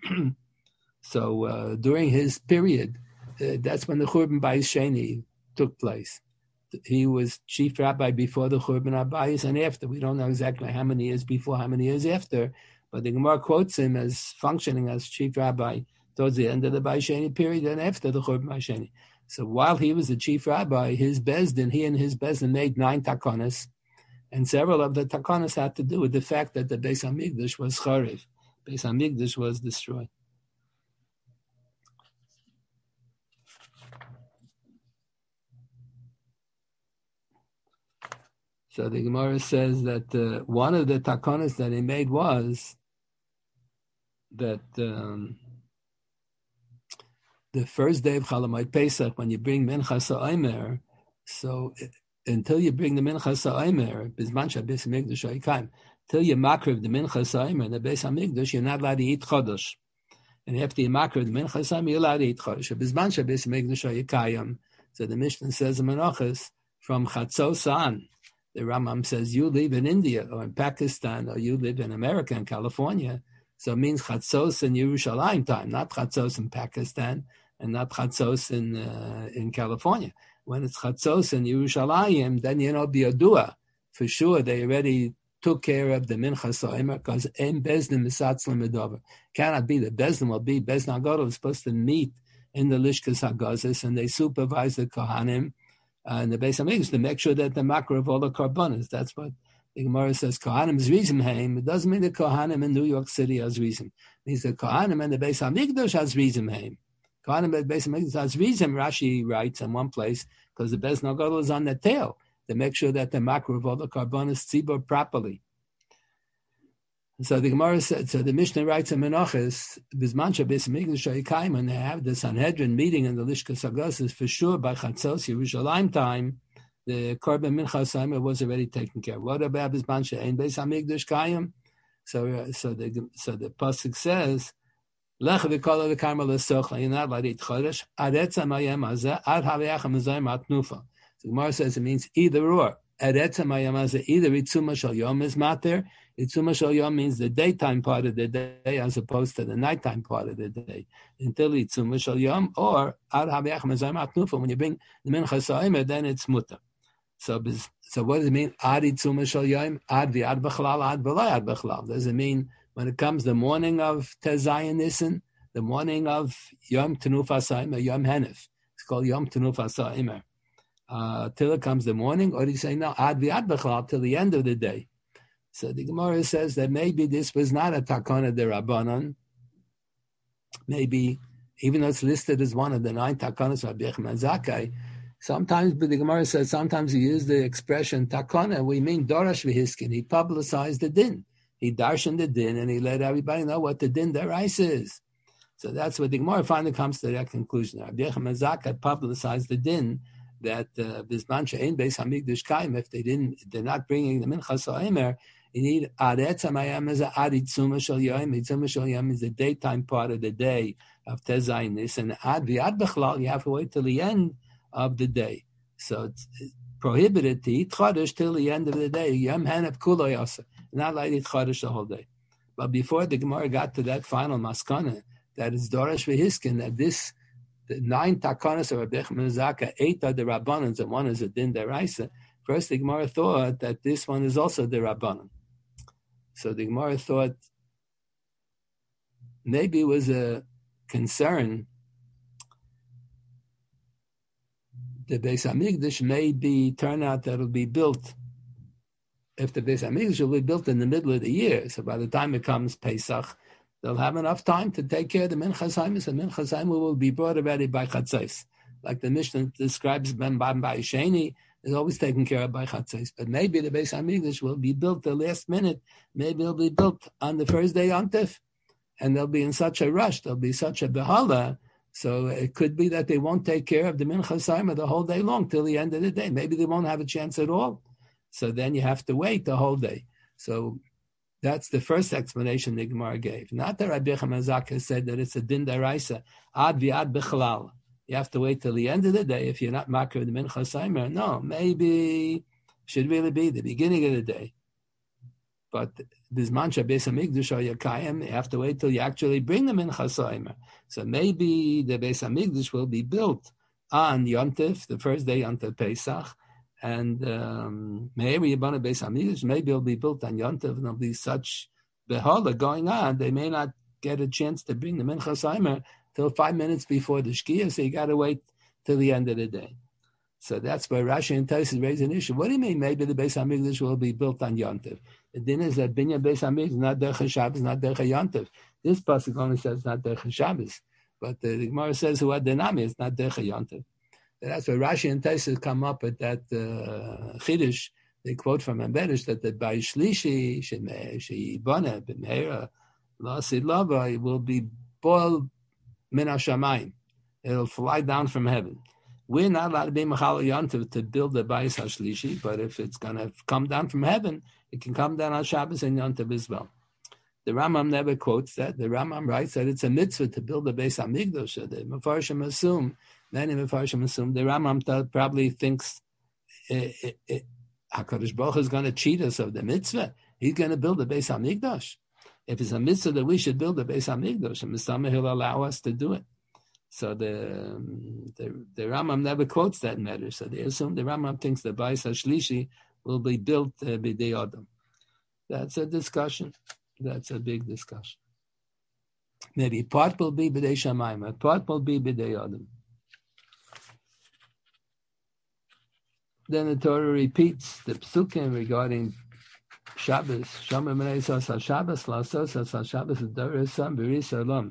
So during his period, that's when the Churban Bayis Sheni took place. He was chief rabbi before the Churban Bayis and after. We don't know exactly how many years before, how many years after, but the Gemara quotes him as functioning as chief rabbi towards the end of the Bayis Sheni period and after the Churban Bayis Sheni. So while he was the chief rabbi, he and his Bezdin made 9 takonos, and several of the takonos had to do with the fact that the Beis HaMikdash was charev. Beis HaMikdash was destroyed. So the Gemara says that one of the takonos that he made was that the first day of Chalamoid Pesach, when you bring Minchas HaOmer, so until you bring the Minchas HaOmer, Bizman Shabbos Mikdash Oikayim, till you makriv the Minchas HaOmer, the Beis HaMikdash, you're not allowed to eat Chodesh. And after you makriv the Minchas HaOmer, you're allowed to eat Chodesh. Bizman Shabbos Mikdash Oikayim. So the Mishnah says in Menachos, from Chatzos on, the Rambam says you live in India or in Pakistan or you live in America and California. So it means Chatzos in Yerushalayim time, not Chatzos in Pakistan and not Chatzos in California. When it's Chatzos in Yerushalayim, then Biyadua. For sure, they already took care of the Minchas HaOmer because Ein Bezdin Misatzlim Medover. Cannot be. The Bezdin will be. Bezdin HaGadol is supposed to meet in the Lishkas HaGazis and they supervise the Kohanim and the Beis HaMikdash to make sure that the makro of all the karbanos. That's what the Gemara says. Kohanim is Rizim Haim. It doesn't mean the Kohanim in New York City has Rizim. It means the Kohanim and the Beis HaMikdash has Rizim Haim. Kohanim and the Beis HaMikdash has Rizim. Rashi writes in one place because the Beis HaGadol is on the tail to make sure that the makro of all the karbanos tzibur properly. So the Gemara said, so the Mishnah writes in Menachos, Bizman Shabbos Mikdash Oikayim, when they have the Sanhedrin meeting in the Lishkas HaGazis, for sure by Chatzos Yerushalayim time, the Korban Minchas HaOmer was already taken care of. What about Bizman She'ein Beis HaMikdash Kayim? So the pasuk says, Lech v'kol v'karmel l'sochla, you're not allowed to eat chodesh, ad etzem hayom hazeh, ad have'achem hazayim atnufa. So the Gemara says it means either or. Ad etzem hayom hazeh, either Itzuma Shel Yom is mater. Itzuma Shel Yom means the daytime part of the day as opposed to the nighttime part of the day. Until Itzuma Shel Yom, or Ad Have'achem Hazayim Atnufa, when you bring the Minchas HaOmer, then it's mutter. So what does it mean? Ad Itzuma Shel Yom, Ad V'Ad B'chlal, Ad V'Lai Ad B'chlal. Does it mean when it comes the morning of Tezayin Nisan, the morning of Yom Tenufas HaOmer, Yom Henef? It's called Yom Tenufas HaOmer. Till it comes the morning, or do you say no, Ad V'Ad B'chlal, till the end of the day? So the Gemara says that maybe this was not a takana derabanan. Maybe, even though it's listed as one of the 9 takanas of Rabbi Yechim Zakai, sometimes, but the Gemara says sometimes he used the expression takana, we mean Dorash v'hiskin. He publicized the din. he darshan the din, and he let everybody know what the din deraisa is. So that's what the Gemara finally comes to that conclusion. Rabbi Yechon Mazaka publicized the din that Bizman she'ein beis hamikdash kaim, if they're not bringing the minchas ha'omer, you need ad etzam hayam is ad itzuma shel yom. Itzuma shel yom is the daytime part of the day of Tezayin Nis, and ad v'ad bechlal, you have to wait till the end of the day. So it's prohibited to eat chodesh till the end of the day. Yom hanef kulo yasa, not like eat chodesh the whole day. But before the Gemara got to that final maskana, that is Dorash V'Hiskin, that the 9 takanas of Rabbi Yechon Mazaka, 8 are the Rabbanans, and 1 is a din deraisa. First, the Gemara thought that this one is also the Rabbanan. So the Gemara thought maybe it was a concern the Beis Hamikdash may turn out that it'll be built. If the Beis Hamikdash will be built in the middle of the year, so by the time it comes Pesach, they'll have enough time to take care of the Minchas Haimus, and Minchas Haimus will be brought already by Chatzos. Like the Mishnah describes Ben Sheni, is always taken care of by Chatzos. But maybe the Beis Hamikdash will be built the last minute. Maybe it'll be built on the first day Yontif, and they'll be in such a rush, there'll be such a behala. So it could be that they won't take care of the Minchas Haimus the whole day long till the end of the day. Maybe they won't have a chance at all. So then you have to wait the whole day. So that's the first explanation the Gemara gave. Not that Rabbi Yechon Mazaka said that it's a din deraisa, ad v'ad bechlal. You have to wait till the end of the day if you're not makar the minchas haimer. No, maybe should really be the beginning of the day. But bizman shebeis hamikdash or yakayim, you have to wait till you actually bring the minchas haimer. So maybe the beis hamikdash will be built on Yontif, the first day Yontif Pesach. And maybe maybe it'll be built on Yontif, and there'll be such behala going on. They may not get a chance to bring the Minchas Haimer till 5 minutes before the Shkia, so you got to wait till the end of the day. So that's why Rashi and Tosfos raise an issue. What do you mean? Maybe the Beis Hamikdash will be built on Yontif. The din is that Binyan Beis Hamikdash is not derech Shabbos, not derech Yontif. This pasuk only says not derech Shabbos, but the Gemara says who had the nami is not derech Yontif. That's why Rashi and Tosfos come up with that chiddush. They quote from Ambedish that the Bay Shlishi Sheibana B'Meira Lasid Lava will be boiled min hashamayim. It'll fly down from heaven. We're not allowed to be machal Yontif to build the Bayis Hashlishi, but if it's going to come down from heaven, it can come down on Shabbos and Yontif as well. The Rambam never quotes that. The Rambam writes that it's a mitzvah to build the Beis Hamikdash. The Mefarshim assume, many Mefarshim assume, the Rambam probably thinks HaKadosh Baruch Hu is going to cheat us of the mitzvah. He's going to build the Beis Hamikdash. If it's a mitzvah that we should build the Beis Hamikdash, and Mistameh he'll allow us to do it. So the Rambam never quotes that matter. So they assume the Rambam thinks the Bayis HaShlishi will be built b'dei Adam. That's a discussion. That's a big discussion. Maybe part will be b'dei Shamayim, part will be b'dei Adam. Then the Torah repeats the psukim regarding Shabbos. Shomer b'nei Yisrael Shabbos, Lasos Shabbos Doresam B'ris Olam.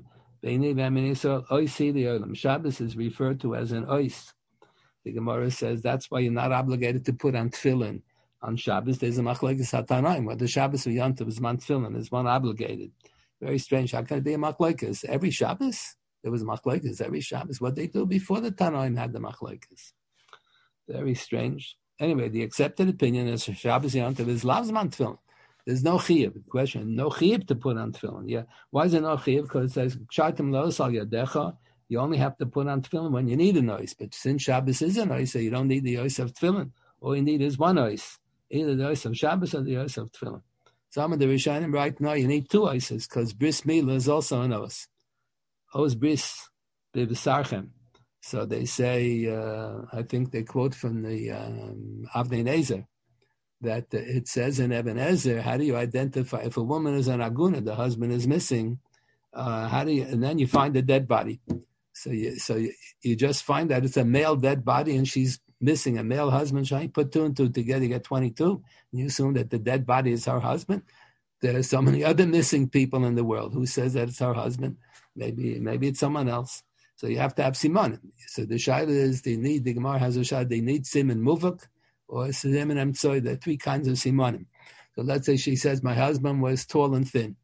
Shabbos is referred to as an ois. The Gemara says that's why you're not obligated to put on tefillin on Shabbos. There's a machlokes hatanaim. Whether Shabbos or Yontif is man tefillin, is one obligated. Very strange. How can it be a machlokes? Every Shabbos there was machlokes. Every Shabbos, what they do before the Tanaim had the machlokes. Very strange. Anyway, the accepted opinion is Shabbos Yontif is lavs man tefillin. There's no chiyuv. Question: no chiyuv to put on tefillin. Yeah, why is there no chiyuv? Because it says "Kshartim lo'os al yadecha." You only have to put on tefillin when you need an ois. But since Shabbos is an ois, so you don't need the ois of tefillin. All you need is one ois, either the ois of Shabbos or the ois of tefillin. Some of the Rishonim write, no, you need two oises because bris milah is also an ois. Os bris b'v'sarchem. So they say, I think they quote from the Avnei Nezer, that it says in Eben Ezer, how do you identify if a woman is an aguna, the husband is missing? And then you find a dead body. So you just find that it's a male dead body and she's missing a male husband. So you put 2 and 2 together, you get 22. And you assume that the dead body is her husband. There are so many other missing people in the world. Who says that it's her husband? Maybe it's someone else. So you have to have simanim. So the shayla is the Gemara has a shayla, they need sim and muvak, or Siman Emtsoy, there are 3 kinds of simanim. So let's say she says, my husband was tall and thin.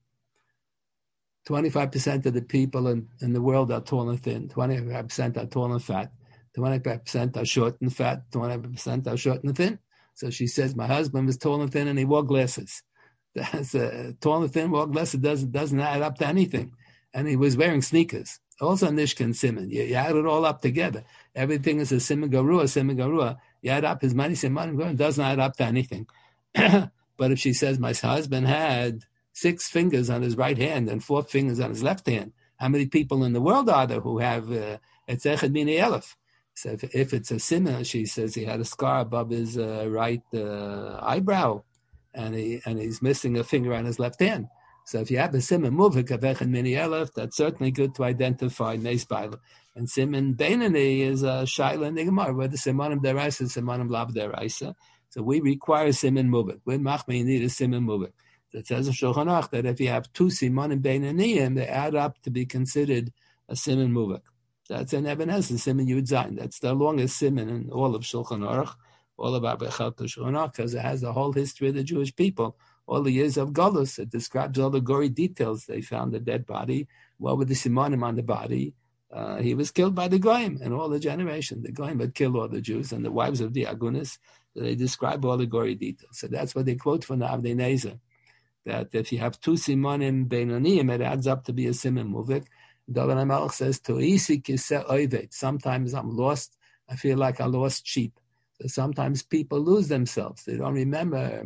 25% of the people in the world are tall and thin. 25% are tall and fat. 25% are short and fat. 25% are short and thin. So she says, my husband was tall and thin and he wore glasses. That's tall and thin, wore glasses doesn't add up to anything. And he was wearing sneakers. Also Nishkan Simon. You add it all up together. Everything is a Simon Garua. You add up his money, it doesn't add up to anything. But if she says, my husband had 6 fingers on his right hand and 4 fingers on his left hand, how many people in the world are there who have it's Echad Mini Elef? So if it's a simon, she says he had a scar above his right eyebrow, and he's missing a finger on his left hand. So if you have a simon muvik of Echad Mini Elef, that's certainly good to identify Neis Baila. And simon Beinani is a Shaila Nigmar, whether Simanim Deraisa, Simanim Lab Deraisa. So we require simon muvik. With Machme, you need a simon muvik. It says in Shulchan Aruch that if you have 2 simanim beinaniyim, they add up to be considered a simon muvik. That's an Eben Ezer, simon Yud Zayin. That's the longest simon in all of Shulchan Aruch, all of Abba Chelta Shulchan Aruch, because it has the whole history of the Jewish people, all the years of Golus. It describes all the gory details. They found a dead body. What were the simanim on the body? He was killed by the Goyim and all the generation. The Goyim had killed all the Jews and the wives of the Agunis. They describe all the gory details. So that's what they quote from the Avnei Nezer, that if you have 2 simanim beinaniyim, it adds up to be a simon muvik. David HaMelech says, To'isi kiseh oivet. Sometimes I'm lost. I feel like I lost sheep. So sometimes people lose themselves. They don't remember.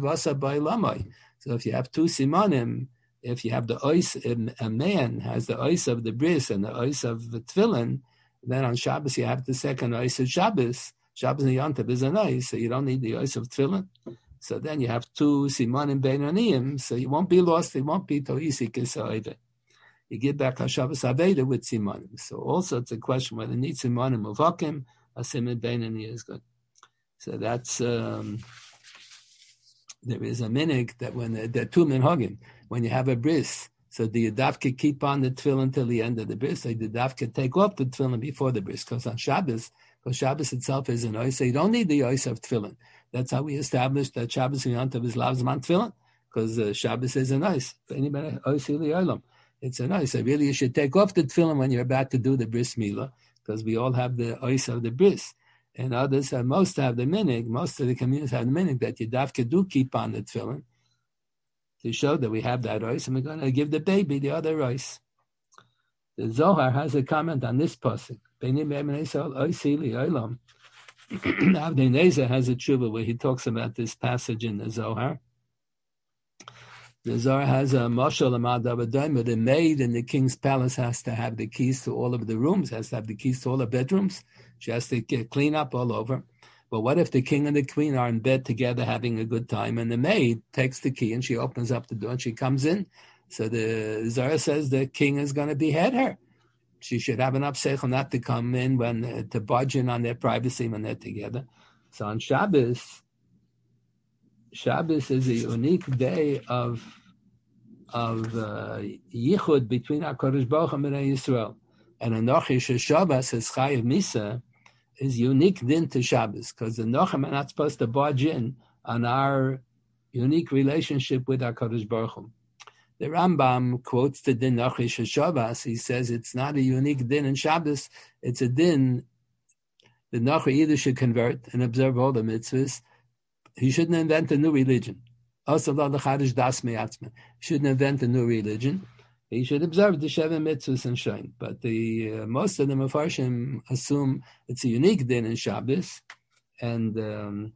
So if you have 2 simanim, if you have the ois, a man has the ois of the bris and the ois of the tefillin, then on Shabbos you have the second ois of Shabbos. Shabbos and Yontav is an ois, so you don't need the ois of tefillin. So then you have 2 simanim beinaniyim, so you won't be lost. It won't be to'isi kiseh. You get back HaShabbos Aveda with simanim. So also it's a question whether it needs simanim muvakim, a siman beinani is good. So that's there is a minig that when there are 2 minhagim, when you have a bris, so the yadavka keep on the tefillin until the end of the bris, so the yadavka take off the tefillin before the bris, because on Shabbos, because Shabbos itself is an ois, so you don't need the ois of tefillin. That's how we established that Shabbos and Yontav is lavzman tefillin, because Shabbos is an ois. Anybody ois ili olam. It's a nice. So really, you should take off the tefillin when you're about to do the bris milah, because we all have the ois of the bris, and others have most have the minig. Most of the communities have the minig that you dafka do keep on the tefillin to show that we have that ois, and we're going to give the baby the other ois. The Zohar has a comment on this pasuk. Avnei Nezer has a tshuva where he talks about this passage in the Zohar. The Zohar has a mashal amadavadayim. The maid in the king's palace has to have the keys to all of the rooms, has to have the keys to all the bedrooms. She has to clean up all over. But what if the king and the queen are in bed together having a good time, and the maid takes the key and she opens up the door and she comes in? So the Zohar says the king is going to behead her. She should have enough seichel not to come in when to barge in on their privacy when they're together. So on Shabbos is a unique day of yichud between HaKadosh Baruch Hu and Yisrael. And Anochi Shabbos is Chayav Misa is unique din to Shabbos, because the Nochim are not supposed to barge in on our unique relationship with HaKadosh Baruch Hu. The Rambam quotes the din Nochi Shabbos. He says it's not a unique din in Shabbos. It's a din the Nochi either should convert and observe all the mitzvahs. He shouldn't invent a new religion. Also, he shouldn't invent a new religion. He should observe the Sheva mitzvahs and shine. But the most of the Mefarshim assume it's a unique din in Shabbos, and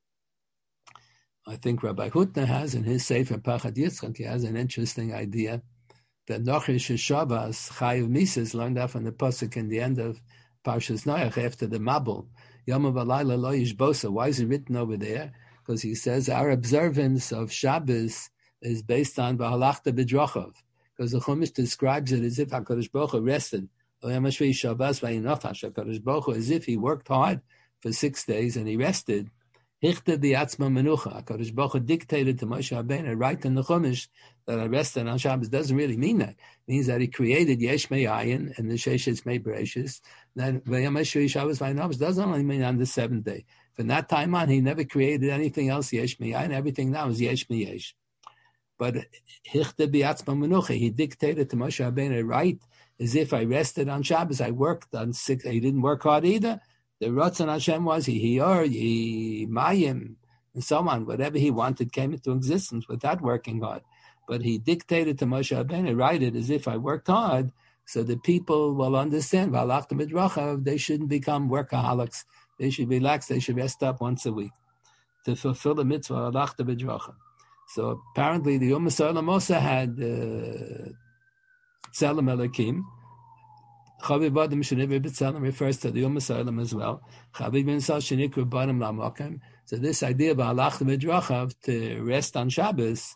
I think Rabbi Hutner has in his Sefer Pachad Yitzchak, he has an interesting idea that Nochi Shabbos Chayav Mises learned that from the pasuk in the end of Parshas Noach after the Mabul. Yom V'Layla Lo Yishbosa. Why is it written over there? Because he says our observance of Shabbos is based on V'Halachta B'Drachav, because the Chumash describes it as if HaKadosh Baruch Hu rested. HaKadosh Baruch Hu, as if he worked hard for 6 days and he rested. Hichta B'Yatzma Menucha. HaKadosh Baruch Hu dictated to Moshe Rabbeinu right in the Chumash that I rested on Shabbos. Doesn't really mean that. It means that he created Yesh Me'ayin and the Sheshes Me'Bereshis. Then V'Yom HaShvi Shabbos V'Yinavos doesn't only mean on the 7th day. From that time on, he never created anything else yesh miyayin. Everything now is yesh miyesh. But hichte biatzma menucha, he dictated to Moshe Rabbeinu, right, as if I rested on Shabbos, I worked on 6, he didn't work hard either. The Ratzon Hashem was, he mayim, and so on. Whatever he wanted came into existence without working hard. But he dictated to Moshe Rabbeinu, write it as if I worked hard, so the people will understand, they shouldn't become workaholics. They should relax, they should rest up once a week to fulfill the mitzvah, So apparently the Umm Salam also had Tzelem Elokim. Chaviv Adam Sheniv B'Tzelem refers to the Umm Salam as well. Chaviv Ben Sal Shenikru B'Adam L'Mokim. So this idea of Alach B'Drachav, to rest on Shabbos,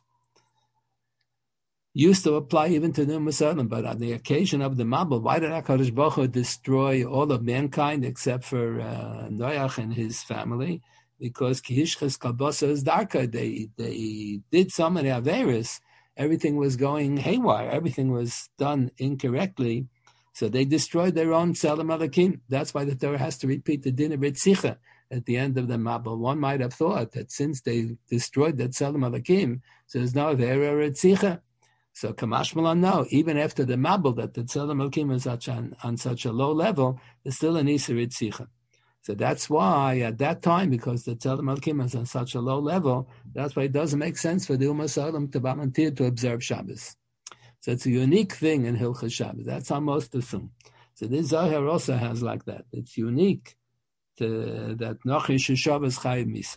used to apply even to the Umm Salam, but on the occasion of the Mabul, why did HaKadosh Baruch Hu destroy all of mankind except for Noach and his family? Because Kihishchas Kalbosa is darker. They did so many Averis, everything was going haywire, everything was done incorrectly, so they destroyed their own Tzelem Elokim. That's why the Torah has to repeat the din of Ritzicha at the end of the Mabul. One might have thought that since they destroyed that Tzelem Elokim, so there's no Avera Ritzicha. So Kamash Malan, no, even after the Mabul, that the Tzelem Elokim is on such a low level, there's still an Isser Ritzicha. So that's why at that time, because the Tzelem Elokim is on such a low level, that's why it doesn't make sense for the Ummah Salam to volunteer to observe Shabbos. So it's a unique thing in Hilchos Shabbos. That's how most assume. So this Zohar also has like that. It's unique to that Nochish Shabbos Chayiv Misa.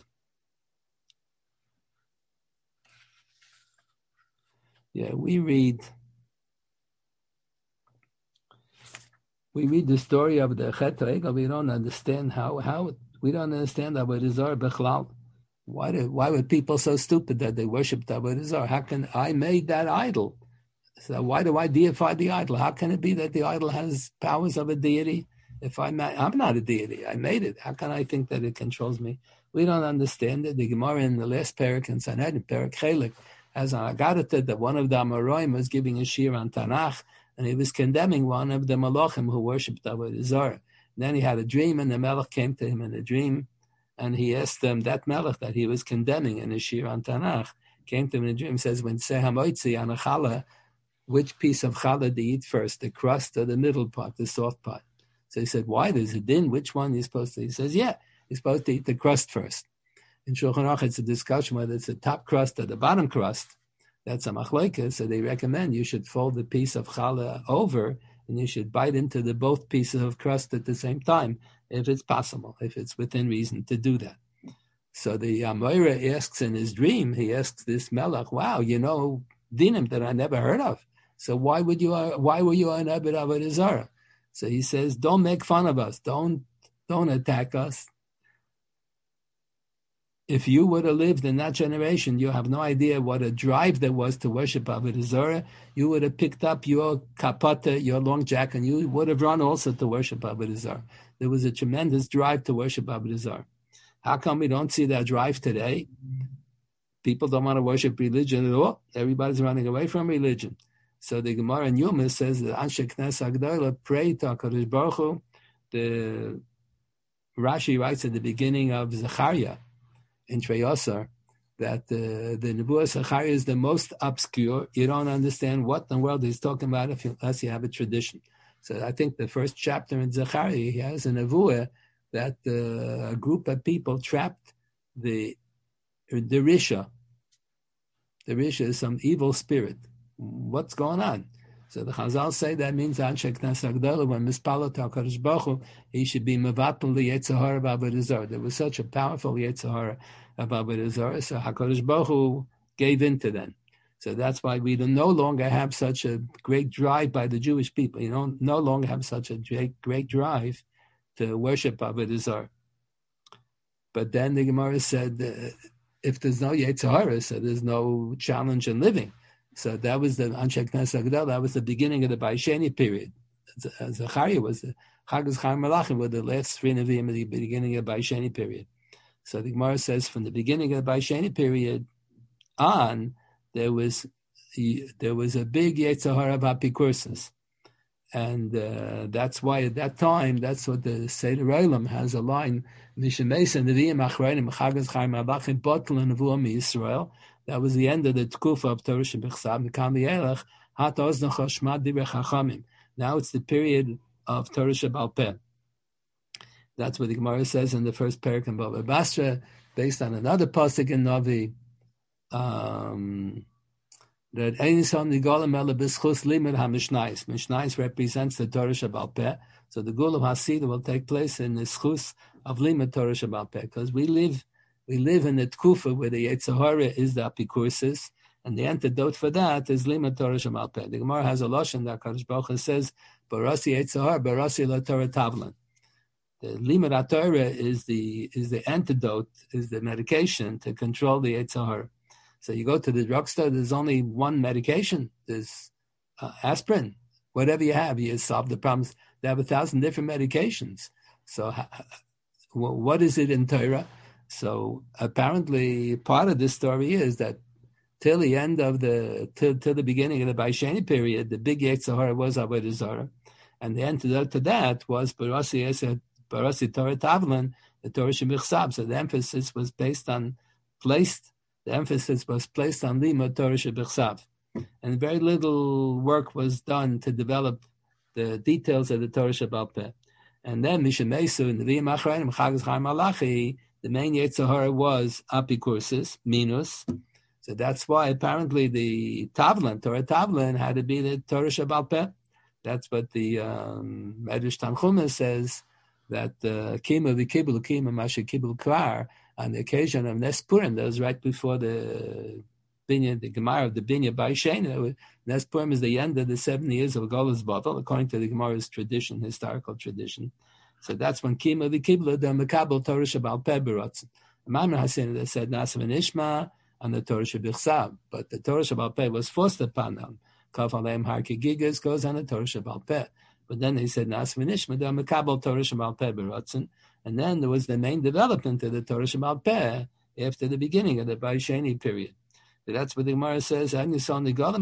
Yeah, we read the story of the Chet Regel. We don't understand how we don't understand Avodah Zarah Bechlal. Why were people so stupid that they worshipped Avodah Zarah? How can I made that idol? So why do I deify the idol? How can it be that the idol has powers of a deity? I'm not a deity. I made it. How can I think that it controls me? We don't understand it. The Gemara in the last parak in Sanhedrin, parak Chelik, has an Agadah that one of the Amoraim was giving a shir on Tanakh, and he was condemning one of the Malachim who worshipped Avodah Zarah. Then he had a dream, and the Melech came to him in a dream, and he asked them, that Melech that he was condemning in a shir on Tanakh, came to him in a dream, says, when Seh HaMoitzi on a challah, which piece of challah do you eat first, the crust or the middle part, the soft part? So he said, why? There's a din. Which one are you supposed to eat? He says, yeah, you're supposed to eat the crust first. In Shulchan Aruch, it's a discussion whether it's the top crust or the bottom crust. That's a machlokes, so they recommend you should fold the piece of challah over and you should bite into the both pieces of crust at the same time, if it's possible, if it's within reason to do that. So the Amoira asks in his dream, he asks this Melech, wow, you know dinim that I never heard of. So why were you an Abed Avodah Zarah? So he says, don't make fun of us. Don't attack us. If you would have lived in that generation, you have no idea what a drive there was to worship Avodah Zarah. You would have picked up your kapata, your long jacket, and you would have run also to worship Avodah Zarah. There was a tremendous drive to worship Avodah Zarah. How come we don't see that drive today? People don't want to worship religion at all. Everybody's running away from religion. So the Gemara in Yumis says that Anshe Knes Agdola prayed to HaKadosh Baruch Hu. The Rashi writes at the beginning of Zechariah in Treyosar that the Nebuah Zechariah is the most obscure. You don't understand what in the world he's talking about unless you have a tradition. So I think the first chapter in Zechariah, he has a Nebuah that a group of people trapped the Risha. The Risha is some evil spirit. What's going on? So the Chazal say that means Anshe Knes Agdola, when Mispala to HaKadosh Baruch Hu, he should be Mevatl the Yetzer Hara of Avodah Zarah. There was such a powerful Yetzer Hara of Avodah Zarah, so HaKadosh Baruch Hu gave in to them. So that's why we no longer have such a great drive by the Jewish people. You don't no longer have such a great drive to worship Avodah Zarah. But then the Gemara said, if there's no Yetzer Hara, so there's no challenge in living. So that was the Anshe Knes Agdola. That was the beginning of the Baisheni period. Zechariah was the Chag Zechar Malachim were the last three Nevi'im at the beginning of the Baisheni period. So the Gemara says from the beginning of the Baisheni period on, there was a big Yetzer Hara of Apikursus. And that's why at that time, that's what the Seder Olam has a line, that was the end of the Tkufa of Torah Shebechsav. Now it's the period of Torah Shebal Peh. That's what the Gemara says in the first parak in Bava Basra, based on another pasuk in Navi, that Einison Nigolam Ela B'schus Limud HaMishnayis. Mishnayis represents the Torah Shebal Peh, so the Gul of Hasidah will take place in the schus of Limud Torah Shebal Peh, because we live in the Tkufa where the Yetzer Hara is the Apikursis, and the antidote for that is Limud Torah Shebal Peh. The Gemara has a lashon that Kadosh Baruch Hu says, Barasi Yetzer Hara, Barasi La Torah Tavlan. The Limud HaTorah is the antidote, is the medication to control the Yetzer Hara. So you go to the drugstore, there's only one medication. There's aspirin. Whatever you have, you solve the problems. They have 1,000 different medications. So what is it in Torah? So apparently part of this story is that till the end of till the beginning of the Baisheni period, the big Yetzer Hara was Avodah Zarah. And the antidote to that was Barasi Torah Tavlan, the Torah Shemichsab. So the emphasis was placed on Limud Torah Shebechsav. And very little work was done to develop the details of the Torah Shebal Peh. And then Mishemesu in the V'yim Achrayim Chagas Chaim Malachi, the main Yetzer Hara was Apikursis, Minus. So that's why apparently the Tavlan, Torah Tavlan, had to be the Torah Shebal Peh. That's what the Medrash Tanchuma says, that Kima v'kibul Kima Masha Kibul Kvar, on the occasion of Nes Purim, that was right before the Gemara of the Binya Baishena. Nes Purim is the end of the 7 years of Golas Bavel, according to the Gemara's tradition, historical tradition. So that's when Kima v'kibul, the Mekabel Torah Shebal Peh b'rotzen. Maimon HaSinah said Nasa v'nishma on the Torah Shebechsav, but the Torah Shebal Peh was forced upon them. Kaf Aleim Har Kigigas goes on the Torah Shebal Peh. But then they said Nasa v'nishma, the Mekabel Torah Shebal Peh b'rotzen. And then there was the main development of the Torah Shebal Peh after the beginning of the Baisheni period. So that's what the Gemara says. And the Gemara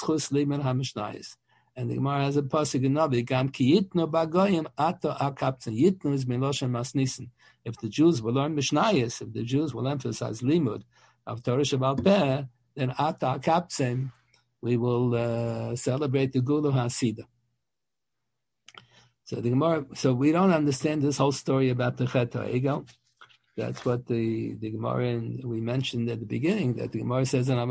has a pasuk in Navi. Gam ki yitnu bagoyim ato akaptzen. Yitnu is miloshen masnisen. If the Jews will learn Mishnayos, if the Jews will emphasize limud of Torah Shebal Peh, then ato akaptzen, we will celebrate the Gula Hasidah. So the Gemara, so we don't understand this whole story about the Chet HaEgel. That's what the Gemara, we mentioned at the beginning, that the Gemara says, the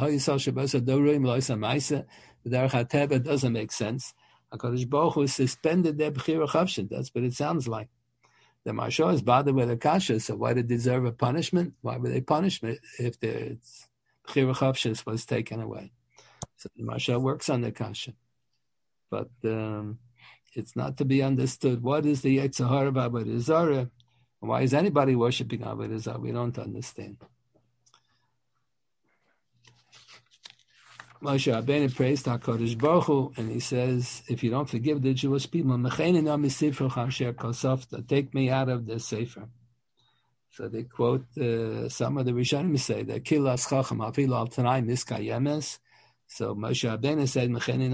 Derech HaTeva doesn't make sense. HaKadosh Baruch Hu suspended their Bechira Chavshin. That's what it sounds like. The Maharsha is bothered with a kasha, so why did they deserve a punishment? Why were they punished if their Bechira Chavshin was taken away? So the Maharsha works on the kasha. But it's not to be understood. What is the Yetzer Hara of Avodah Zarah? Why is anybody worshipping Avodah Zarah? We don't understand. Moshe Rabbeinu prays to HaKadosh Baruch Hu, and he says, if you don't forgive the Jewish people, take me out of the Sefer. So they quote some of the Rishonim say that Kilas Chacham Afil Al Tanai Miskayemes. So Moshe Rabbeinu said,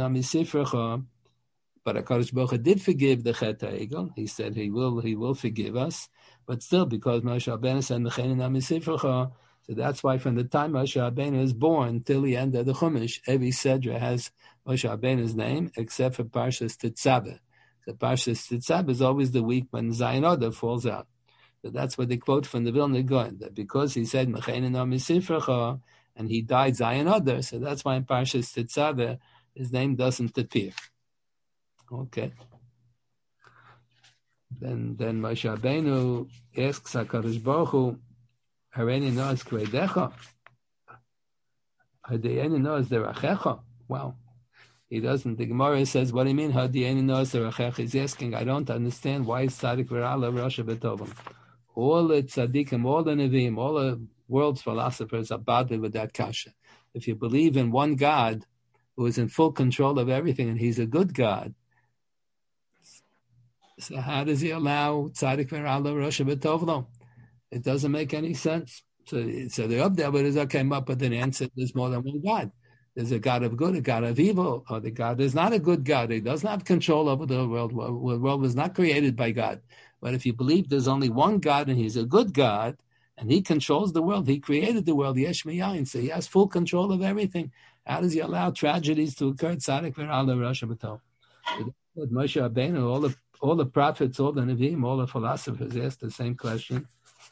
but HaKadosh Baruch Hu did forgive the Chet HaEgel. He said he will forgive us. But still, because Moshe Rabbeinu said, so that's why from the time Moshe Rabbeinu is born till the end of the Chumash, every Sedra has Moshe Rabbeinu's name, except for Parshas Tetzaveh. So Parshas Tetzaveh is always the week when Zayin Adar falls out. So that's what they quote from the Vilna Gaon, that because he said, and he died Zayin Adar, so that's why in Parshas Tetzaveh his name doesn't appear. Okay. Then Moshe Rabbeinu asks HaKadosh Baruch Hu, Hareini noas kreidecha, Hadieni noas derachecha. Wow. He doesn't. The Gemara says, what do you mean, Hadieni noas derachecha? He's asking, I don't understand why Tzadik v'Ra'ala Rasha B'Tovim. All the tzaddikim, all the neviim, all the world's philosophers are bothered with that kasha. If you believe in one God who is in full control of everything and he's a good God, so how does he allow Tzadik v'Ra'ala Rasha B'Tovim? It doesn't make any sense. So the Abdel came up with an answer. There's more than one God. There's a God of good, a God of evil, or the God is not a good God. He doesn't have control over the world. The world was not created by God. But if you believe there's only one God and he's a good God, and he controls the world, he created the world, Yesh Miyayin, so he has full control of everything. How does he allow tragedies to occur? Tzaddik v'Ra'al Rasha B'Tov. Moshe Rabbeinu, all the prophets, all the Nevi'im, all the philosophers asked the same question.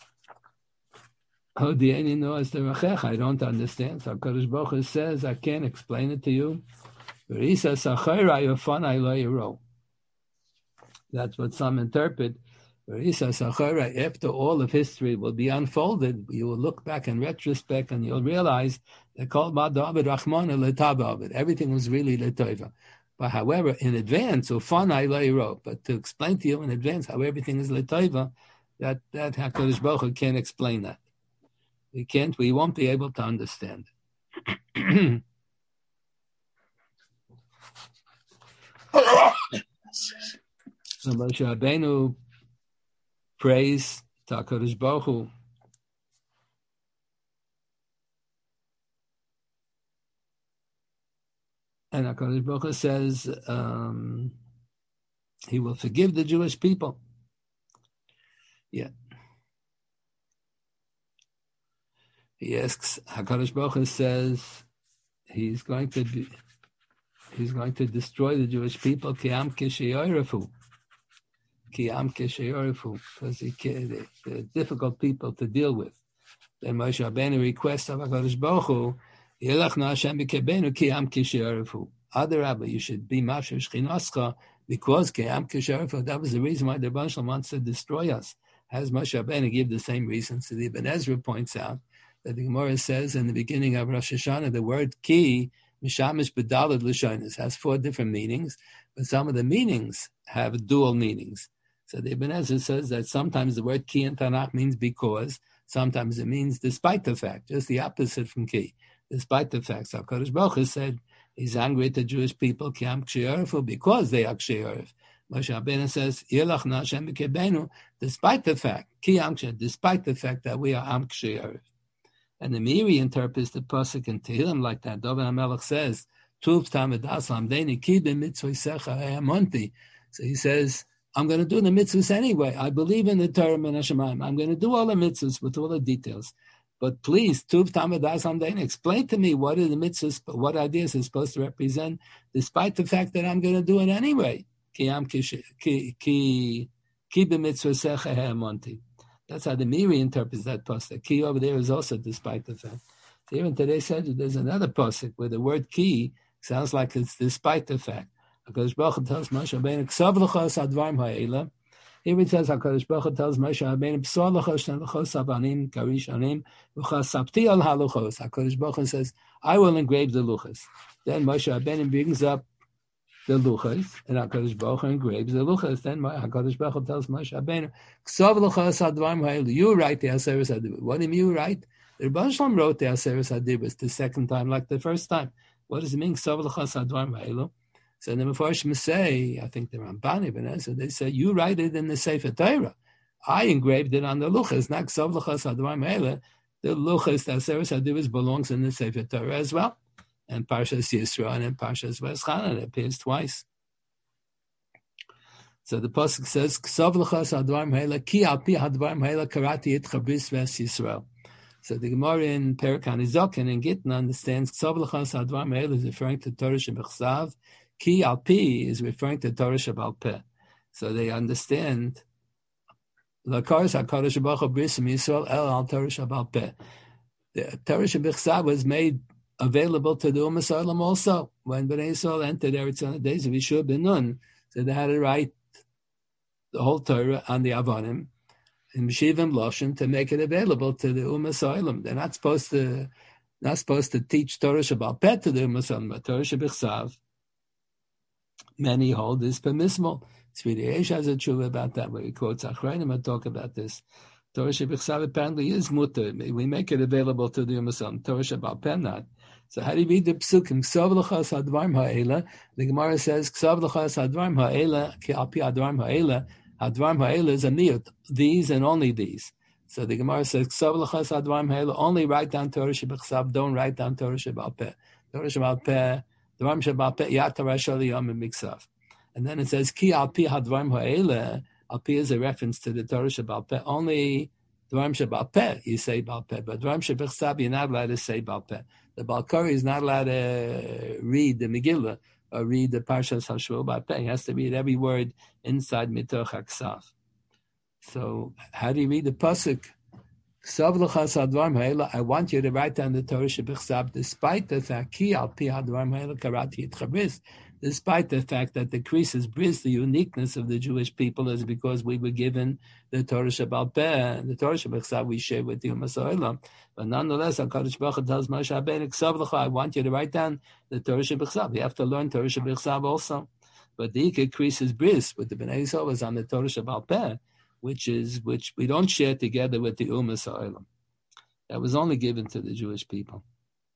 I don't understand. So HaKadosh Baruch Hu says, I can't explain it to you. That's what some interpret. After all of history will be unfolded, you will look back in retrospect and you'll realize that everything was really L'Tova. But however, in advance, but to explain to you in advance how everything is L'Tova, that HaKadosh Baruch Hu can't explain that. We won't be able to understand. So Moshe Rabbeinu prays to HaKadosh Baruch Hu. And HaKadosh Baruch Hu says he will forgive the Jewish people. Yeah. He asks, HaKadosh Baruch Hu says he's going to destroy the Jewish people, Ki'am Kisheyorefu, because they're difficult people to deal with. Then Moshe Rabbeinu requests of HaKadosh Baruch Hu, Yelach na Hashem b'kebenu Ki'am Kisheyorefu. Adarabba, you should be Mafsher Shchinoscha, because Ki'am Kisheyorefu, that was the reason why the Rebbe Shalom wants to destroy us. Has Moshe Rabbeinu give the same reason? So the Ibn Ezra points out that the Gemara says in the beginning of Rosh Hashanah, the word ki, mishamish bedalad l'shonos, has 4 different meanings, but some of the meanings have dual meanings. So the Ibn Ezra says that sometimes the word ki in Tanakh means because, sometimes it means despite the fact, just the opposite from ki, despite the fact. So HaKadosh Baruch Hu said he's angry at the Jewish people, ki am ksheyorefu, because they are ksheyorev. Moshe Rabbeinu says, Yelach na Hashem b'kebenu, despite the fact, ki am ksheyorev, despite the fact that we are am ksheyorev. And the Meiri interprets the pasuk in Tehillim like that. David HaMelech says, "Tuv tamidas lamdeni ki b'mitzvosecha hayamonti." So he says, "I'm going to do the mitzvahs anyway. I believe in the Torah min hashamayim. I'm going to do all the mitzvahs with all the details. But please, tuv tamidas lamdeni, explain to me what are the mitzvahs, what ideas is supposed to represent, despite the fact that I'm going to do it anyway. Ki b'mitzvosecha hayamonti." That's how the Meiri interprets that pasuk. Ki over there is also despite the fact. So even today said there's another pasuk where the word ki sounds like it's despite the fact. HaKadosh Baruch Hu tells Moshe Rabbeinu, Ksav l'chos advarim ha'ela. Here it says HaKadosh Baruch Hu tells Moshe Rabbeinu, Psor l'chos shne l'chos abanim karishanim v'chasapti al haluchos. HaKadosh Baruch Hu says, I will engrave the luchos. Then Moshe Rabbeinu brings up the luchos, and HaKadosh Baruch Hu engraves the luchos. Then HaKadosh Baruch Hu tells Moshe Rabbeinu, Ksav l'chos advarim ha'ela. You write the Aseres HaDibros. What do you write? The Rebbe Shalom wrote the Aseres HaDibros the second time, like the first time. What does it mean? Ksav l'chos advarim ha'ela. So the Mefarshim say, I think the Ramban even has, so they say, you write it in the Sefer Torah. I engraved it on the luchos, not Ksav l'chos advarim ha'ela. The luchos, the Aseres HaDibros, belongs in the Sefer Torah as well. And Parshas Yisro and in Parshas Vayeschanan, it appears twice. So the pasuk says, "Ksav l'chos advarim ha'ela ki al pi hadvarim ha'ela karati et chabris ves Yisrael." So the Gemara in Perek HaNizokin in Gittin understands Ksav l'chos advarim ha'ela is referring to Torah shebechsav. Ki al pi is referring to Torah shebal peh. So they understand L'karos HaKadosh Baruch Hu brisim Yisrael el al Torah shebal peh. The Torah shebechsav was made available to the Ummah Yisrael also. When Bnei Yisrael entered Eretz in the days of Yeshua ben Nun, so they had to write the whole Torah on the Avonim in Meshivim Loshen to make it available to the Ummah Yisrael. They're not supposed to teach Torah Shebal Peh to the Ummah Yisrael, but Torah Shebichsav, many hold is permissible. Tzvi Eish has a tshuva about that, where he quotes Achronim and talk about this. Torah Shebichsav apparently is mutter. We make it available to the Ummah Yisrael. Torah Shebal Peh not. So how do you read the psukim? Ksav l'chos advarim ha'ela. The Gemara says, Ksav l'chos advarim ha'ela, ki al pi advarim ha'ela. Advarim ha'ela is a miyut, these and only these. So the Gemara says, Ksav l'chos advarim ha'ela, only write down Torah shebechsav, don't write down Torah shebal peh. Torah Shebal Peh, Dvarim Shebal Peh, Yat Torah Shaliyam and Miksav. And then it says, Ki al pi hadvarim ha'ele, al pi is a reference to the Torah Shebal Peh. Only Dvarim Shebal Peh, you say Bal Peh, but Dvarim Shebechsav, you're not allowed to say Bal Peh. The Balkari is not allowed to read the Megillah or read the Parshas HaShavua Bal Peh. He has to read every word inside Mitoch HaKsav. So how do you read the pasuk? I want you to write down the Torah Shebechsav, despite the fact despite the fact that the creases bris, the uniqueness of the Jewish people is because we were given the Torah Shebal Peh, the Torah Shebechsav we share with the Umas Ha'olam. But nonetheless, HaKadosh Baruch Hu tells Moshe Rabbeinu, I want you to write down the Torah Shebechsav. You have to learn Torah Shebechsav also. But the Ikar creases bris with the Bnei Yisrael was on the Torah Shebal Peh, which we don't share together with the Umas Ha'olam. That was only given to the Jewish people.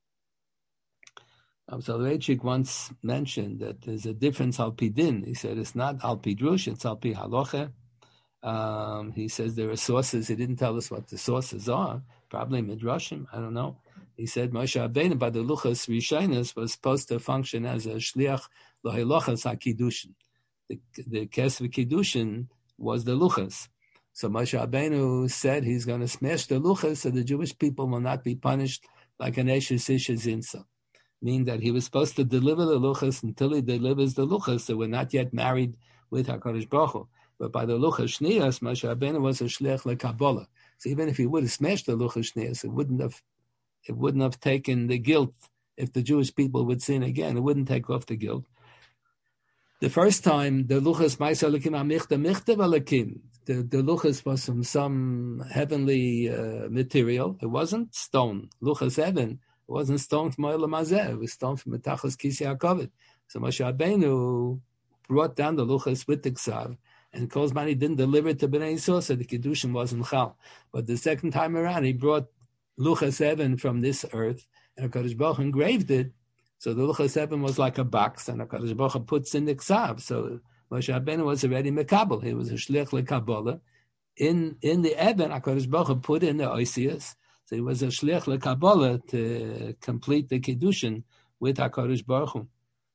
Soloveitchik once mentioned that there's a difference al pi din. He said it's not al pi drush, it's al pi halacha. He says there are sources. He didn't tell us what the sources are. Probably midrashim. I don't know. He said Moshe Rabbeinu by the luchas rishonos was supposed to function as a shliach lohelochas hakidushin. The kesef kiddushin was the luchas. So Moshe Rabbeinu said he's going to smash the luchas so the Jewish people will not be punished like an eshes isha zinsa. Meaning that he was supposed to deliver the luchas until he delivers the luchas, so we're not yet married with HaKadosh Baruch Hu. But by the luchas shniyas, Moshe Rabbeinu was a shliach lekabbalah. So even if he would have smashed the luchas shniyas, it wouldn't have taken the guilt. If the Jewish people would sin again, it wouldn't take off the guilt. The first time, the luchas ma'aseh alakim amichta michtav alakim. The luchas was from some heavenly material. It wasn't stone. Luchas heaven. It wasn't stone from Olam Hazeh. It was stone from Metachos Kisei HaKavod. So Moshe Rabbeinu brought down the luchas with the ksav, and Kozman he didn't deliver it to Bnei Yisrael, so the kiddushin wasn't chal. But the second time around, he brought luchas heaven from this earth, and HaKadosh Baruch Hu engraved it. So the luchas heaven was like a box, and HaKadosh Baruch Hu puts in the ksav. So Moshe Rabbeinu was already mekabel. He was a shliach lekabbalah. In the heaven, HaKadosh Baruch Hu put in the oisias. So he was a shliach lekabbalah to complete the kiddushin with HaKadosh Baruch Hu.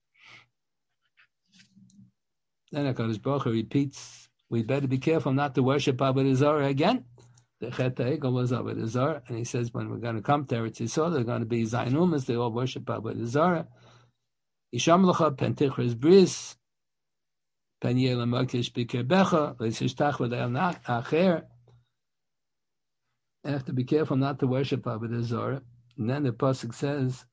Then HaKadosh Baruch Hu repeats, we better be careful not to worship Avodah Zarah again. The Chet HaEgel was Avodah Zarah, and he says when we're going to come to Eretz Yisrael, they're going to be Zaynumas, they all worship Avodah Zarah. Isham L'cha Pentichres Bris, Pen Yela Mokish B'Kirbecha, L'Shishtach V'Le'el Acher. They have to be careful not to worship Avodah Zarah. And then the pasuk says,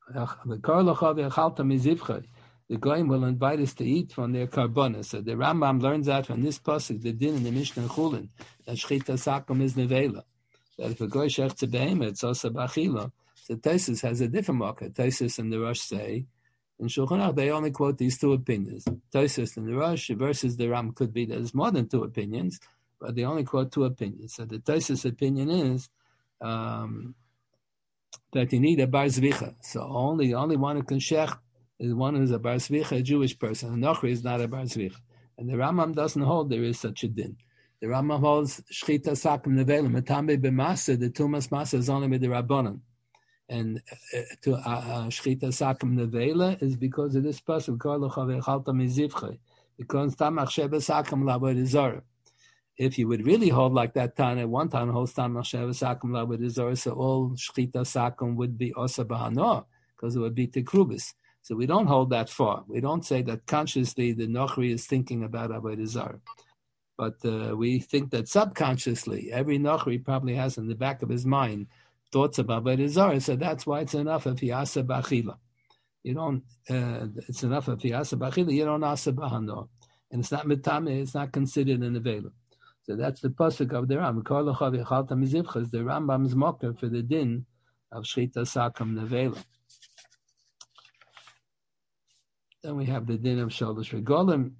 the Goyim will invite us to eat from their karbonas. So the Rambam learns out from this pasuk, the din in the Mishnah Chulin, that Shchita Sakum is nevela. That if a Goy shechts a behemoth, it's also bachila. So Tosfos has a different market. Tosfos and the Rosh say, in Shulchan Aruch, they only quote these two opinions. Tosfos and the Rosh versus the Ram could be there's more than two opinions, but they only quote two opinions. So the Tosfos opinion is that you need a bar zvicha. So only one who can shech is one who's a bar zvicha, a Jewish person. And Nochri is not a bar zvicha. And the Rambam doesn't hold there is such a din. The Rambam holds shchita sakum nevelim metambe b'masa. The tumas masa is only with the rabbanon. And to shchita sakum nevela is because of this person kol lechavechalta mizivcha. Because tamach sheba sakum la'avodah zarah. If you would really hold like that Tana, one Tana holds Tamach Sheva Sakum Lavod Zor, so all Shchita Sakum would be Osa Bahano, because it would be Tekrubis. So we don't hold that far. We don't say that consciously the Nochri is thinking about Avodah Zarah. But we think that subconsciously, every Nochri probably has in the back of his mind thoughts about Avodah Zarah, so that's why it's enough if he Asa Bachila. You don't, it's enough if he Asa Bachila, you don't Asa Bahano. And it's not Mitame, it's not considered an Avela. So that's the pasuk of the Ram. The Rambam's mocker for the din of Shchita Sakum Nevela. Then we have the din of Sholosh Regolim.